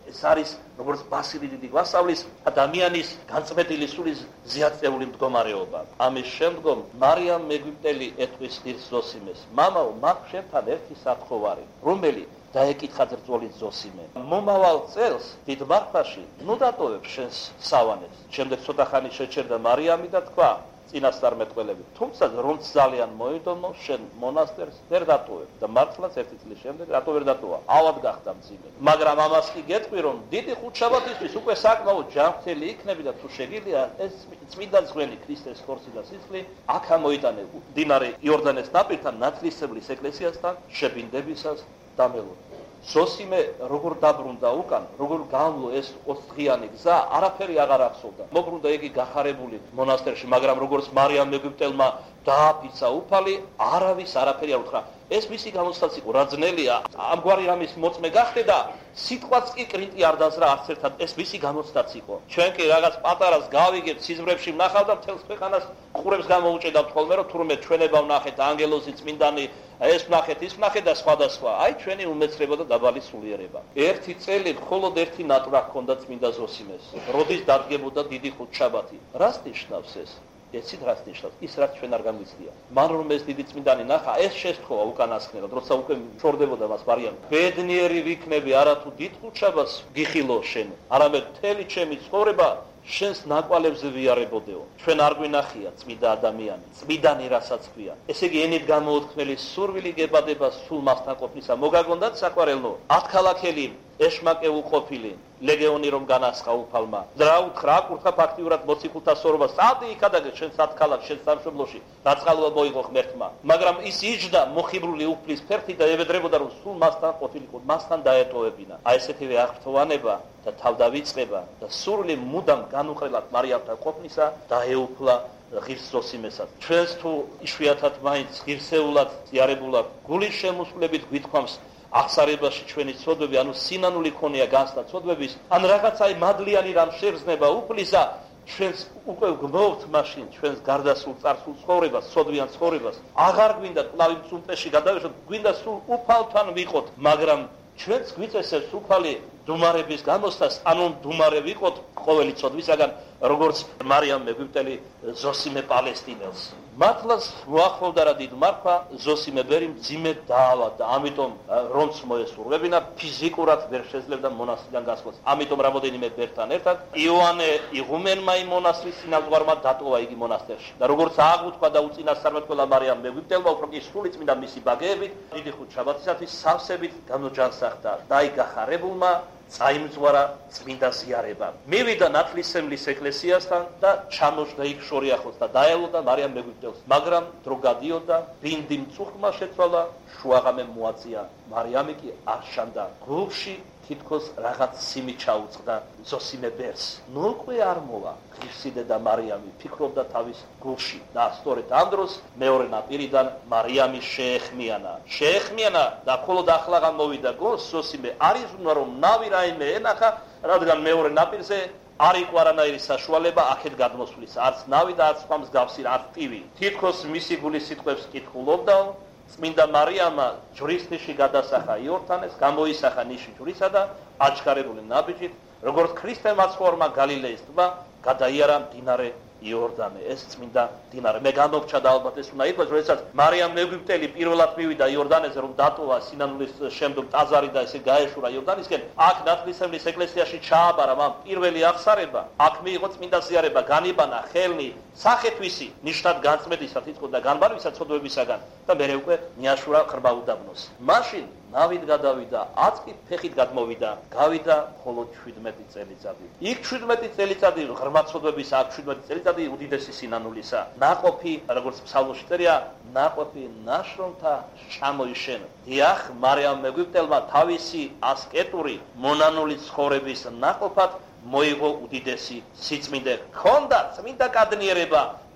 ეს არის როგორც ბასილი დიდი გვასწავლის ადამიანის განწმენდილი სულის ზიაწეული მდგომარეობა. ამის შემდგომ მარიამ მეგვიპტელი ეთყვის ღირს ზოსიმეს: მამაო, მაქვს შენთან ერთი სათხოვარი, რომელიც დაეკითხა ძრწოლით ზოსიმე. მომავალ წელს დიდ მარხვაში ნუ დატოვებ შენს სავანებს. შემდეგ ცოტა ხანი შეჩერდა მარიამი და თქვა წინასწარმეტყველები: თუმცა რომც ძალიან მოიდომო შენ მონასტერს ვერ დატოვებ. და მართლაც ერთი წლის შემდეგ რატო ვერ დატოვა? ავად გახდა მძიმე. მაგრამ ამას კი გეტყვი, რომ დიდი ხუთშაბათისთვის უკვე საკმაოდ ჯანმრთელი იქნები და თუ შეგიძლია ეს წმინდა ძღვენი ქრისტეს ხორცი და სისხლი აქ ამოიტანე მდინარე იორდანეს ნაპირთან ნათლისებლის ეკლესიასთან შებინდებისას დამელო. ზოსიმე როგორ დაბრუნდა უკან, როგორ გამლო ეს ოცდღიანი გზა, არაფერი აღარ ახსოვდა. მოგრუნდა იგი გახარებული მონასტერში, მაგრამ როგორც მარიამ მეგვიპტელმა დააფიცა უფალი, არავის არაფერი არ უთხრა. ეს მისი გამოცდაც იყო, რა ძნელია, ამგვარი რამის მოწმე გახდე და სიტყვაც კი კრიტი არ დაძრა არც ერთად, ეს მისი გამოცდაც იყო. ჩვენ კი რაღაც პატარას გავიგებთ, სიზმრებში ვნახავ და მთელს ქვეყანას ყურებს გამოუჭედავთ ხოლმე, რომ თურმე ჩვენება ვნახეთ, ანგელოზი, წმინდანი, ეს ვნახეთ, ის ვნახეთ და სხვა და სხვა. აი ჩვენი უმეცრება და დაბალი სულიერება. ერთი წელი მხოლოდ ერთი ნატრა ჰქონდა წმინდა ზოსიმეს, როდის დადგებოდა დიდი ხუთშაბათი. რას ნიშნავს ეს? ეცით რას ნიშნავს? ის რაც ჩვენ არ გამიცდია. მან რომ ეს დიდი წმინდანი ნახა, ეს შესთხოვა უკანასკნელად, როცა უკვე შორდებოდა მას მარიამი. ბედნიერი ვიქნები, არათუ დიდ ხუთშაბათს გიხილო შენ, არამედ მთელი ჩემი ცხოვრება შენს ნაკვალებზე ვიარებოდეო. ჩვენ არ გვინახია წმინდა ადამიანი, წმინდანი რასაც ქვია. ესე იგი ენით გამოუთქმელი სურვილი გებადება სულ მასთან ყოფნისა. მოგაგონდათ საყვარელო, ათქალაქელი ეშმაკე უყოფილი ლეგეონი რომ განასხა უფალმა. რა უთხრა, აკურთხა ფაქტიურად მოციქულთა სორობას. წადი იქადაგე შენ სათქალაქ, შენ სამშობლოში, დაწყალვა მოიღო ღმერთმა. მაგრამ ის იჯდა მოხიბრული უფლის ფერხი და ევედრებოდა რომ სულ მასთან ყოფილიყო, მასთან დაეტოვებინა. აი ესეთივე აღფრთოვანება და თავდავიწყება და სურვილი მუდამ განუყრელად მარიამთან ყოფნისა დაეუფლა ღირს ზოსიმესაც. ჩვენს თუ იშვიათად მაინც ღირსეულად, ზიარებულად, გულის შემოსვლებით გვითქვამს აღსარებაში ჩვენი ცოდვები, ანუ სინანული ქონია განცდა ცოდვების, ან რაღაც აი მადლიანი რამ შეგრძნება უფლისა, ჩვენს უკვე გმოვთ მაშინ ჩვენს გარდასულ წარსულ ცხოვრებას, ცოდვიან ცხოვრებას. აღარ გვინდა კლავი მწუნწეში გადავეშოთ, გვინდა სულ უფალთან ვიყოთ, მაგრამ ჩვენც გვიწესებს უფალი დუმარების გამოსთას, ანუ დუმარე ვიყოთ ყოველი ცოდვისაგან, როგორც მარიამ მეგვიპტელი ზოსიმე პალესტინელს. მართლაც მოახლოვდა რა დიდ მარხვა, ზოსიმე ბერი მძიმე დაავადდა, ამიტომ რომც მოესურვებინა, ფიზიკურად ვერ შეძლებდა მონასტრიდან გასვლას. ამიტომ რამოდენიმე ბერთან ერთად იოანე იღუმენმა იმ მონასტრის წინამძღვარმა დატოვა იგი მონასტერში. და როგორც აღვთქვა და უწინასწარმეტყველა მარიამ მეგვიპტელმა, უფრო კი სრული წმინდა მისი ბაგეებით, დიდი ხუთშაბათისათვის სავსებით გამოჯანსახდა და აი გახარებულმა წაიმძღვარა წმინდა ზიარება. მივიდა ნათლისმცემლის ეკლესიასთან და ჩამოშდა იქ შორიახოს და დაელოდა მარიამ მეგვიპტელს. მაგრამ დრო გადიოდა, ბინდი მწუხმა შეცვალა, შუაღამე მოაწია. მარიამი კი არ შანდა. გულში თითქოს რაღაც სიმი ჩაუწყდა ზოსიმე ბერს. ნუ უკვე არ მოვა ღირსი დედა მარიამი, ფიქრობდა თავის გულში და სწორედ ამ დროს მეორე ნაპირიდან მარიამი შეეხმიანა. შეეხმიანა და მხოლოდ ახლა მოვიდა გულს ზოსიმე, არის უნდა რომ ნავი რაიმე ენახა, რადგან მეორე ნაპირზე არ იყო არანაირი საშუალება აქეთ გადმოსვლის, არც ნავი და არც სხვა მსგავსი არც ტივი. თითქოს მისი გულის სიტყვებს კითხულობდა, წმინდა მარიამა ჯვრის ნიში გადასახა იორდანეს, გამოისახა ნიში ჯვრისა და აჩქარებული ნაბიჯით, როგორც ქრისტე მაცხოვრმა გალილეის ტბა გადაიარა მდინარე იორდანე. ეს წმინდა მდინარე. მე გამოგჩა და ალბათ ეს უნდა იყოს, როდესაც მარიამ მეგვიპტელი პირველად მივიდა იორდანეზე, რომ დატოვა სინანულის შემდგომ ტაძარი და ესე გაეშურა იორდანისკენ, აქ ნათლისმცემლის ეკლესიაში ჩააბარა მან პირველი აღსარება, აქ მიიღო წმინდა ზიარება, განიბანა ხელნი, სახეთვისი, ნიშნად განწმენდისა, თითქოს და განბარვისა ცოდვებისაგან და მერე უკვე მიაშურა ხრბა უდაბნოს. მაშინ ნავით გადავიდა, აწკი ფეხით გადმოვიდა, გავიდა მხოლოდ შვიდმეტი წელიწადი. იქ შვიდმეტი წელიწადი ღრმა ცოდვების აქ შვიდმეტი წელიწადი უდიდესი სინანულისა. ნაყოფი, როგორც ფსალმოში წერია, ნაყოფი ნაშრომთა ჩამოიშენა. დიახ, მარიამ მეგვიპტელმა თავისი ასკეტური მონანული ცხოვრების ნაყოფად მოიღო უდიდესი სიწმინდე. ჰქონდა წმინდა კადნიერება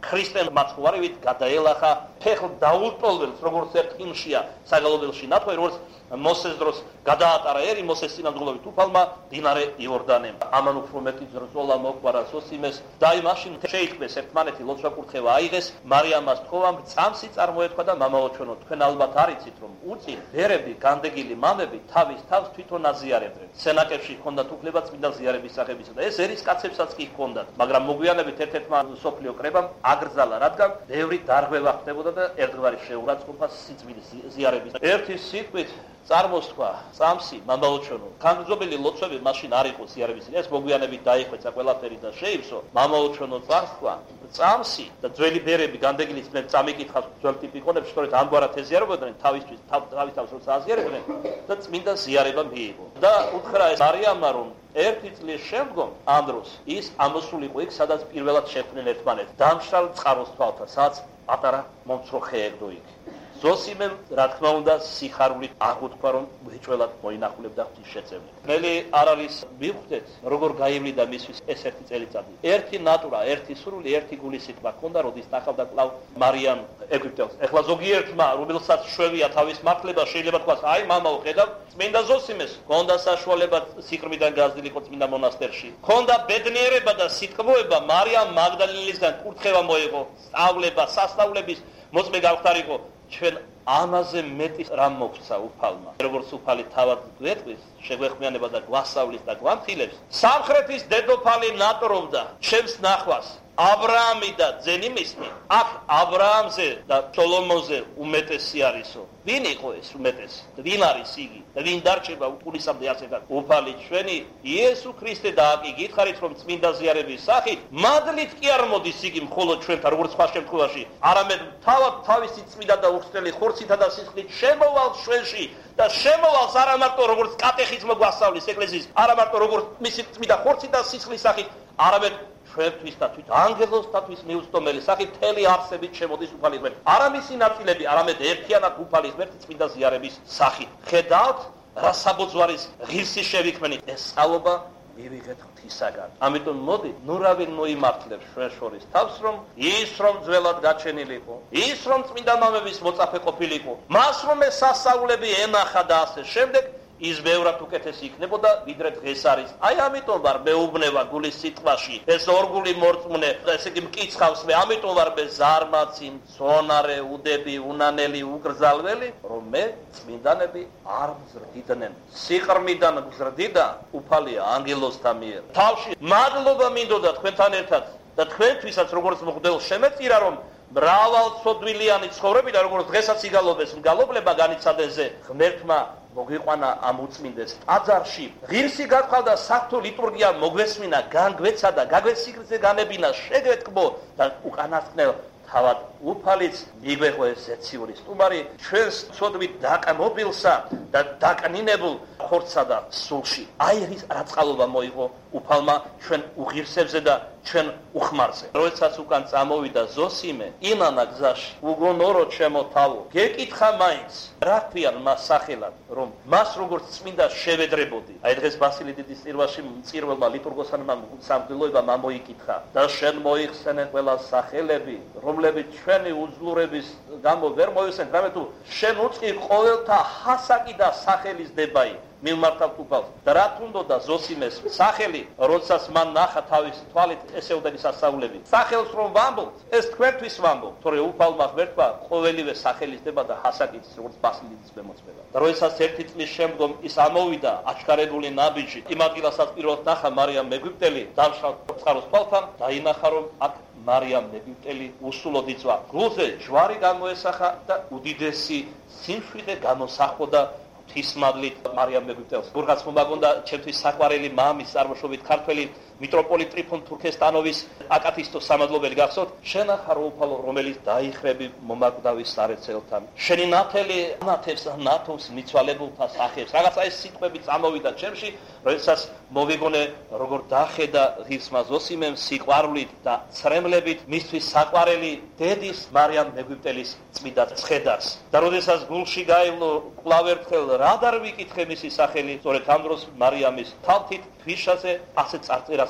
ქრისტემ მაცხოვარივით გადაელახა ფეხლ დაულტოლველს, როგორც ერთ ხილშია საგალობელში ნათქვამი, როგორც მოსეს დროს გადაატარა ერი მოსეს წინამძღოლობით უფალმა მდინარე იორდანემ. ამან უფრო მეტი ზრწოლა მოყვარა ზოსიმეს და აი მაშინ შეიქმნეს ერთმანეთი ლოცვა-კურთხევა აიღეს, მარიამას თხოვამ წამსი წარმოეთქვა და მამაოჩვენო, თქვენ ალბათ არიცით, რომ უწინ ბერები, განდეგილი მამები თავის თავს თვითონ აზიარებდნენ. სენაკებში ჰქონდათ უფლება წმინდა ზიარების სახებისა და ეს ერის კაცებსაც კი ჰქონდათ, მაგრამ მოგვიანებით ერთ-ერთმა სოფლიო კრებამ აკრძალა, რადგან ბევრი დარღვევა ხდებოდა და ერთგვარი შეურაცხყოფა სიწმინდის ზიარების. ერთი სიტყვით წარმოსთქვა წამსი მამაოჩვენო. განგრძობილი ლოცვები მაშინ არ იყო ზიარების. ეს მოგვიანებით დაიხვეცა ყველაფერი და შეივსო. მამაოჩვენო წამსთქვა წამსი და ძველი ბერები განდეგილიც მე წამიკითხავს ძველ ტიპიკონებს, სწორედ ამგვარად ეზიარებოდნენ თავისთვის თავის თავს როცა აზიარებდნენ და წმინდა ზიარება მიიღო. და უთხრა ეს მარიამმა, რომ ერთი წლის შემდგომ ამ დროს ის ამოსულიყო იქ, სადაც პირველად შეხვდნენ ერთმანეთს, დამშრალ წყაროს თვალთან, სადაც პატარა მომცრო ხე ეგდო იქ. ზოსიმემ, რა თქმა უნდა, სიხარულით აღუთქვა, რომ უეჭველად მოინახულებდა ღვთის შეწევნით. ნელი არ არის მივხვდეთ, როგორ გაივლიდა მისთვის ეს ერთი წელიწადი. ერთი ნატურა, ერთი სრული, ერთი გული სიტყვა ჰქონდა, როდის ნახავდა კვლავ მარიამ ეგვიპტელს. ეხლა ზოგიერთმა, რომელსაც შვევია თავის მართლება, შეიძლება თქვას, აი მამაო, ხედავ, წმინდა ზოსიმეს ჰქონდა საშუალება სიკვდიდან გაზრდილიყო წმინდა მონასტერში. ჰქონდა ბედნიერება და სიტყვოება მარიამ მაგდალილისგან კურთხევა მოიღო, სწავლება, სასწავლების მოწმე გავხდარიყო. ჩვენ ამაზე მეტი რამ მოგცა უფალმა. როგორც უფალი თავად გვეტყვის, შეგვეხმიანება და გვასწავლის და გვამხილებს. სამხრეთის დედოფალი ნატრობდა ჩემს ნახვას. აბრაამი და ძენიმისნი აქ აბრაამზე და სოლომონზე უმეტესი არისო. ვინ იყო ეს უმეტესი? ვინ არის იგი? და ვინ დარჩება უპულისამდე ასეთად? უფალი ჩვენი იესო ქრისტე და აქ გითხარით, რომ წმინდა ზიარების სახით მადლით კი არ მოდის იგი მხოლოდ ჩვენთან, როგორც სხვა შემთხვევაში, არამედ თავად თავისი წმინდა და უხსნელი ხორცითა და სისხლით შემოვალ ჩვენში და შემოვალს არა მარტო როგორც კატეხიზმი გვასწავლის ეკლესიის, არა მარტო როგორც მისი წმინდა ხორცით და სისხლის სახით, არამედ ჩვენთვის და თვით ანგელოსთათვის მიუწვდომელი სახით მთელი არსებით შემოდის უფალის ღმერთი. არა მისი ნაწილები, არამედ ერთიანად უფალის ღმერთი წმინდა ზიარების სახით. ხედავთ, რა საბოძვარის ღირსი შევიქმნით. ეს სწავლობა მივიღეთ ღვთისაგან. ამიტომ მოდით, ნუ რა ვინ მოიმართლებს ჩვენ შორის თავს, რომ ის რომ ძველად გაჩენილიყო, ის რომ წმინდა მამების მოწაფე ყოფილიყო, მას რომ ეს სასწაულები ენახა და ასე შემდეგ, ის ბევრად უკეთესი იქნებოდა, ვიდრე დღეს არის. აი ამიტომ ვარ მეუბნება გულის სიტყვაში, ეს ორგული მორწმუნე, ესე იგი მკიცხავს მე, ამიტომ ვარ მე ზარმაცი, მძონარე, უდები, უნანელი, უკრძალველი, რომ მე წმინდანები არ მზრდიდნენ. სიყრმიდან მზრდიდა უფალი ანგელოზთა მიერ. თავში მადლობა მინდოდა თქვენთან ერთად და თქვენთვისაც როგორც მღვდელს შემეწირა, რომ მრავალწოდვილიანი ცხოვრები და როგორც დღესაც იგალობეს მგალობლება განიცადეს ღმერთმა მოგვიყვანა ამ უწმინდეს ტაძარში. ღირსი გათხოვდა საღვთო ლიტურგია მოგვესმინა, განგვეცადა, გაგვესიგრძე განებინა, შეგვეთკბო და უკანასკნელ თავად უფალიც მიგვეყო ეს ზეციური სტუმარი ჩვენს ცოდვით დაკმობილსა და დაკნინებულ ხორცსა და სულში. აი ის რაწყალობა მოიღო უფალმა ჩვენ უღირსებზე და ჩვენ უხმარზე. როდესაც უკან წამოვიდა ზოსიმე, იმანა გზაში, უგონორო ჩემო თავო, გეკითხა მაინც, რა ქვიან მას სახელად, რომ მას როგორც წმინდა შევედრებოდი. აი დღეს ბასილი დიდის წირვაში მწირველმა ლიტურგოსანმა სამღვდელოებამ ამოიკითხა და შენ მოიხსენე ყველა სახელები, რომლებიც ჩვენი უძლურების გამო ვერ მოიხსენეთ, რამე თუ შენ უწყი ყოველთა ჰასაკი და სახელის დებაი. მივმართავთ უფალს და რა თუნდოდა ზოსიმეს სახელი, როდესაც მან ნახა თავის თვალით ესეოდენი სასწაულები. სახელს რომ ვამბობთ, ეს თქვენთვის ვამბობთ, თორე უფალმა ღმერთმა ყოველივე სახელის დება და ჰასაკიც როგორც ბასილის მემოწმება. და როდესაც ერთი წლის შემდგომ ის ამოვიდა აჩქარებული ნაბიჯი, იმ ადგილასაც პირველად ნახა მარიამ მეგვიპტელი დამშრალ წყაროს თვალთან, დაინახა რომ აქ მარიამ მეგვიპტელი უსულოდ იწვა. გულზე ჯვარი გამოესახა და უდიდესი სიმშვიდე გამოსახოდა ღვთისმადლით მარიამ მეგვიპტელს. გურღაც მომაგონდა ჩემთვის საყვარელი მამის წარმოშობით ქართველი მიტროპოლიტ ტრიფონ თურქესტანოვის აკათისტოს სამადლობელი გახსოვთ, შენახა უფალო, რომელიც დაიხრები მომაკვდავის სარეცელთან. შენი ნათელი ანათებს ნათობს მიცვალებულთა სახებს. რაღაცა ეს სიტყვები წამოვიდა ჩემში, როდესაც მოვიგონე როგორ დახედა ღირსმა ზოსიმემ სიყვარულით და ცრემლებით მისთვის საყვარელი დედის მარიამ მეგვიპტელის წმინდა ცხედარს. და როდესაც გულში გაივლო კვლავ ერთხელ რა დარ ვიკითხე მისი სახელი, სწორედ ამ დროს მარიამის თავთით ქვიშაზე ასე წარწერას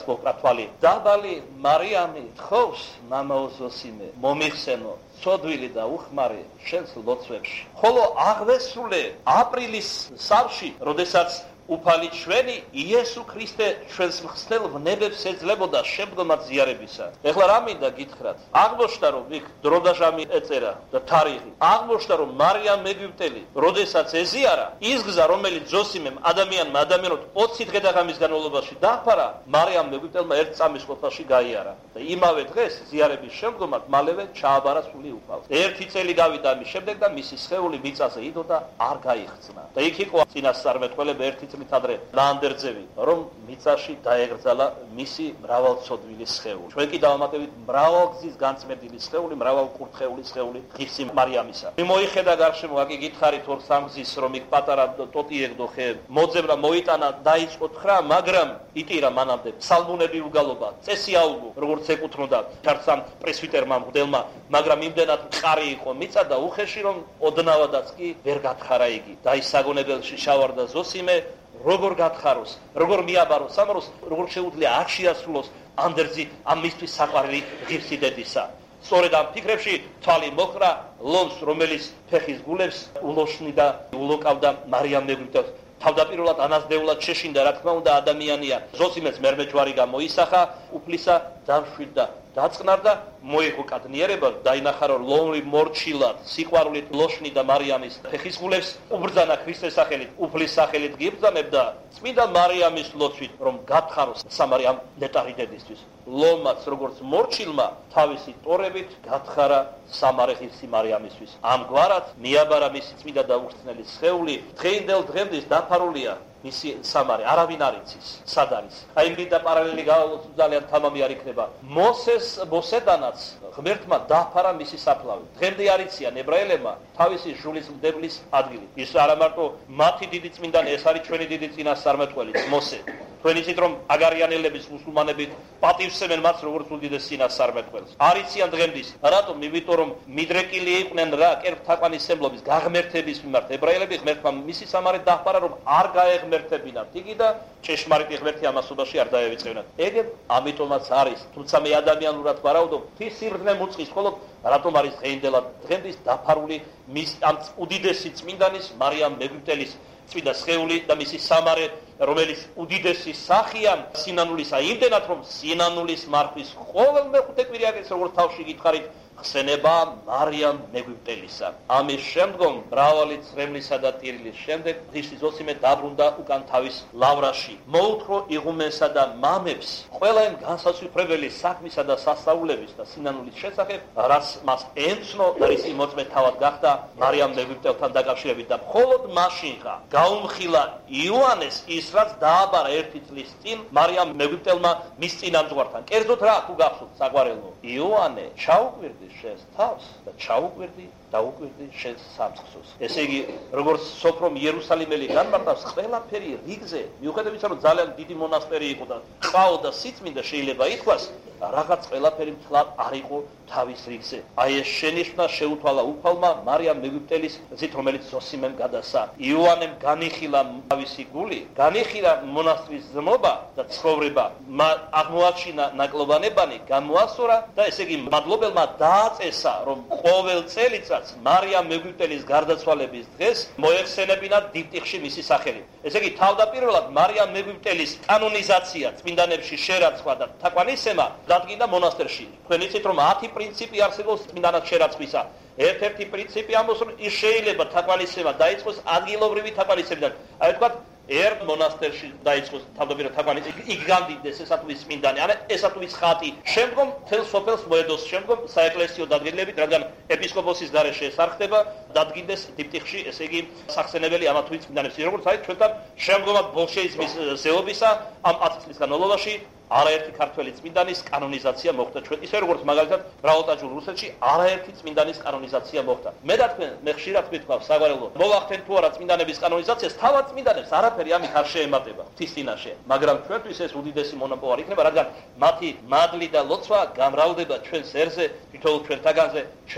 როდესაც მოკრა თვალი. დაბალი მარიამი თხოვს მამაო ზოსიმე, მომიხსენო ცოდვილი და უხმარი შენს ლოცვებში. ხოლო აღვესრულე აპრილის სავში, როდესაც უფალი ჩვენი იესო ქრისტე ჩვენს მხსნელ ვნებებს ეძლებოდა შემდგომად ზიარებისა. ეხლა რა მინდა გითხრათ? აღმოჩნდა რომ იქ დრო და ჟამი ეწერა და თარიღი. აღმოჩნდა რომ მარიამ მეგვიპტელი, როდესაც ეზიარა, ის გზა რომელიც ზოსიმემ ადამიანმა ადამიანად ოცი დღე და ღამის განმავლობაში დააფარა, მარიამ მეგვიპტელმა ერთ წამის ყოფაში გაიარა. და იმავე დღეს ზიარების შემდგომად მალევე ჩააბარა სული უფალს. ერთი წელი გავიდა ამის შემდეგ და მისი სხეული მიწაზე იდო და არ გაიხსნა. და იქ იყო წინასწარმეტყველები ერთი ადრე ლანდერძევი, რომ მიწაში დაეგრძალა მისი მრავალწოდვილი სხეული. ჩვენ კი დავამატებით მრავალგზის განწმენდილი სხეული, მრავალკურთხეული სხეული ღირსი მარიამისა. მოიხედა გარშემო, აკი გითხარით ორ სამგზის, რომ იქ პატარა ტოტი ეგდო ხე, მოძებნა მოიტანა, დაიწყო თხრა, მაგრამ იტირა მანამდე ფსალმუნები უგალობა, წესი აუგო, როგორც ეკუთვნოდა ჩარცამ პრესვიტერმა მღვდელმა, მაგრამ იმდენად მყარი იყო მიწა და უხეში, რომ ოდნავადაც კი ვერ გათხარა იგი. და ის საგონებელში შავარდა ზოსიმე, როგორ გათხაროს, როგორ მიაბაროს სამაროს, როგორ შეუძლია არ შეასრულოს ანდერძი ამ მისთვის საყვარელი ღირსი დედისა. სწორედ ამ ფიქრებში თვალი მოხრა ლომს, რომელიც ფეხის გულებს ულოშნიდა, ულოკავდა მარიამ მეგვიპტელს. თავდაპირველად ანაზდეულად შეშინდა, რა თქმა უნდა, ადამიანია. ზოსიმეს მერმეჯვარი გამოისახა, უფლისა დამშვიდდა, დაწყნარდა, მოიგო კადნიერება, დაინახა რომ ლომი მორჩილად, სიყვარულით ლოშნიდა მარიამის ფეხის გულებს, უბრძანა ქრისტეს სახელით, უფლის სახელით გიბრძანებდა, წმინდა მარიამის ლოცვით, რომ გათხაროს სამარი ამ ნეტარი დედისთვის. ლომაც როგორც მორჩილმა თავისი ტორებით გათხარა სამარე ღირსი მარიამისთვის. ამგვარად მიაბარა მისი წმინდა და უხრწნელი სხეული, დღეინდელ დღემდე დაფარულია მისი სამარე, არავინ არ იცის, სად არის. აი მინდა პარალელი გავავლოთ, ძალიან თამამი არ იქნება. მოსეს მოსედანაც ღმერთმა დაფარა მისი საფლავი. დღემდე არ იციან ებრაელებმა თავისი ჟულის მდებლის ადგილი. ის არა მარტო მათი დიდი წმინდანი, ეს არის ჩვენი დიდი წინასწარმეტყველიც, მოსე. თქვენ იცით რომ აგარიანელების მუსულმანები პატივსცემენ მას როგორც უდიდეს წინასწარმეტყველს. არ იციან დღემდე. რატომ? იმიტომ რომ მიდრეკილი იყვნენ რა კერპთაყვანისმცემლობის გაღმერთების მიმართ. ებრაელები ღმერთმა მისი სამარე დაფარა რომ არ გაეღმერთებინათ იგი და ჭეშმარიტი ღმერთი ამასობაში არ დაევიწყებინათ. ეგ ამიტომაც არის. თუმცა მე ადამიანურად ვარაუდობ, თის სიბრძნე მოწყის, ხოლო რატომ არის დღეინდელად დღემდე დაფარული მის ამ უდიდესი წმინდანის მარიამ მეგვიპტელის წმინდა სხეული და მისი სამარე, რომელიც უდიდესი სახია სინანულისა, იმდენად რომ სინანულის მართვის ყოველ მეხუთე კვირიაკეთს, როგორც თავში გითხარით, ხსენება მარიამ მეგვიპტელისა. ამის შემდგომ მრავალი წრემლისა და ტირილის შემდეგ ღირსი ზოსიმე დაბრუნდა უკან თავის ლავრაში. მოუთხრო იღუმენსა და მამებს ყველა იმ განსაცვიფრებელი საქმისა და სასწაულების და სინანულის შესახებ, რაც მას ემცნო და ისი მოწმე თავად გახდა მარიამ მეგვიპტელთან დაკავშირებით და მხოლოდ მაშინღა გაუმხილა იოანეს ის, რაც დააბარა ერთი წლის წინ მარიამ მეგვიპტელმა მის წინამძღვართან. კერძოდ რა თუ გახსოვთ საყვარელო, იოანე ჩაუკვირდი შენს თავს და ჩაუკვირდი და უკვირდი შენს სამწყსოს. ესე იგი, როგორც სოფრომ იერუსალიმელი განმარტავს, ყველაფერი რიგზე, მიუხედავად იმისა, რომ ძალიან დიდი მონასტერი იყო და ყაო და სიწმინდა შეიძლება ითქვას, რაღაც ყველაფერი მთლად არ იყო თავის რიგზე. აი ეს შენიშვნა შეუთვალა უფალმა მარიამ მეგვიპტელის ზით, რომელიც ზოსიმემ გადასცა. იოანემ განიხილა თავისი გული, განიხილა მონასტრის ზმობა და ცხოვრება, აღმოაჩინა ნაკლობანებანი, გამოასწორა და ესე იგი მადლობელმა დააწესა, რომ ყოველ წელიწადს მარიამ მეგვიპტელის გარდაცვალების დღეს მოეხსენებინა დიპტიხში მისი სახელი. ესე იგი თავდაპირველად მარიამ მეგვიპტელის კანონიზაცია წმინდანებში შერაცხვა და თაყვანისცემა დადგინდა მონასტერში. თქვენ იცით რომ ათი პრინციპი არსებობს წმინდანად შერაცხვისა. ერთ-ერთი პრინციპი ამბობს, რომ ის შეიძლება თაყვანისცემა დაიწყოს ადგილობრივი თაყვანისცემიდან. აი ვთქვათ, ერთ მონასტერში დაიწყოს თავდაპირველად თაყვანისცემა, იქ გამდიდეს ესატუის წმინდანი, ან ესატუის ხატი. შემდგომ თელ სოფელს მოედოს, შემდგომ საეკლესიო დადგენილებით, რადგან ეპისკოპოსის გარეშე ეს არ ხდება, დადგინდეს დიპტიხში, ესე იგი სახსენებელი ამათუის წმინდანებს. როგორც არის ჩვენთან შემდგომად ბოლშევიზმის ზეობისა ამ ათი წლის განმავლობაში არაერთი ქართველი წმინდანის კანონიზაცია მოხდა ჩვენ. ისე როგორც მაგალითად მრავალტაჯულ რუსეთში არაერთი წმინდანის კანონიზაცია მოხდა. მე და თქვენ მე ხშირად ვთქვავ საგვარეულო, მოვახდენ თუ არა წმინდანების კანონიზაციას, თავად წმინდანებს არაფერი ამით არ შეემატება ღვთის წინაშე. მაგრამ ჩვენთვის ეს უდიდესი მონოპოლარი იქნება, რადგან მათი მადლი და ლოცვა გამრავლდება ჩვენს ერზე, თითოეულ ჩვენთაგანზე, ჩვენს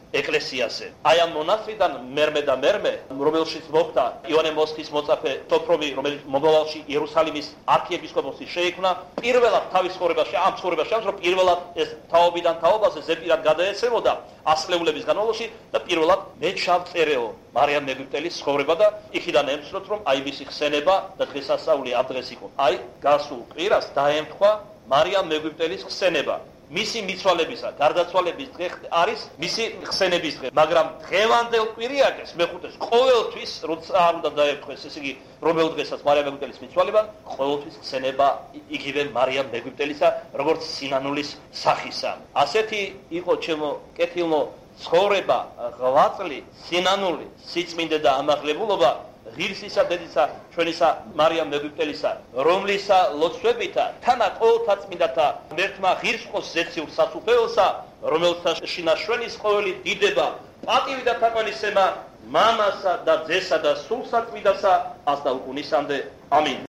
ეკლესიაზე. აი ამ მონასტრიდან მერმე და მერმე, რომელშიც მოხდა იონე მოსხის მოწაფე თოფრომი, რომელიც მომავალში იერუსალიმის არქიეპისკოპოსი შეიქმნა, პირველად თავის ცხოვრებაში, ამ ცხოვრებაში, რომ პირველად ეს თაობიდან თაობაზე ზეპირად გადაეცემოდა ასწლეულების განმავლობაში და პირველად მე ჩავწერეო მარიამ მეგვიპტელის ცხოვრება და იქიდან ემცნოთ, რომ აი მისი ხსენება და დღესასწაული ამ დღეს იყო. აი გასულ კვირას დაემთხვა მარიამ მეგვიპტელის ხსენება. მისი მიცვალებისა, გარდაცვალების დღე არის მისი ხსენების დღე, მაგრამ დღევანდელ კვირიაკეს მეხუთეს ყოველთვის როცა არ უნდა დაემთხეს, ესე იგი რომელ დღესაც მარიამ მეგვიპტელის მიცვალება, ყოველთვის ხსენება იგივე მარიამ მეგვიპტელისა, როგორც სინანულის სახისა. ასეთი იყო ჩემო კეთილმო ცხოვრება, ღვაწლი, სინანული, სიწმინდე და ამაღლებულობა ღირსისა დედისა ჩვენისა მარიამ მეგვიპტელისა, რომლისა ლოცვებითა თანა ყოველთა წმინდათა მერთმა ღირსყოს ზეციურ სასუფეველსა, რომელთა შინაშვენის ყოველი დიდება, პატივი და თაყვანისცემა მამასა და ძესა და სულ საწმინდასა, ას და უკუნისამდე. ამინ.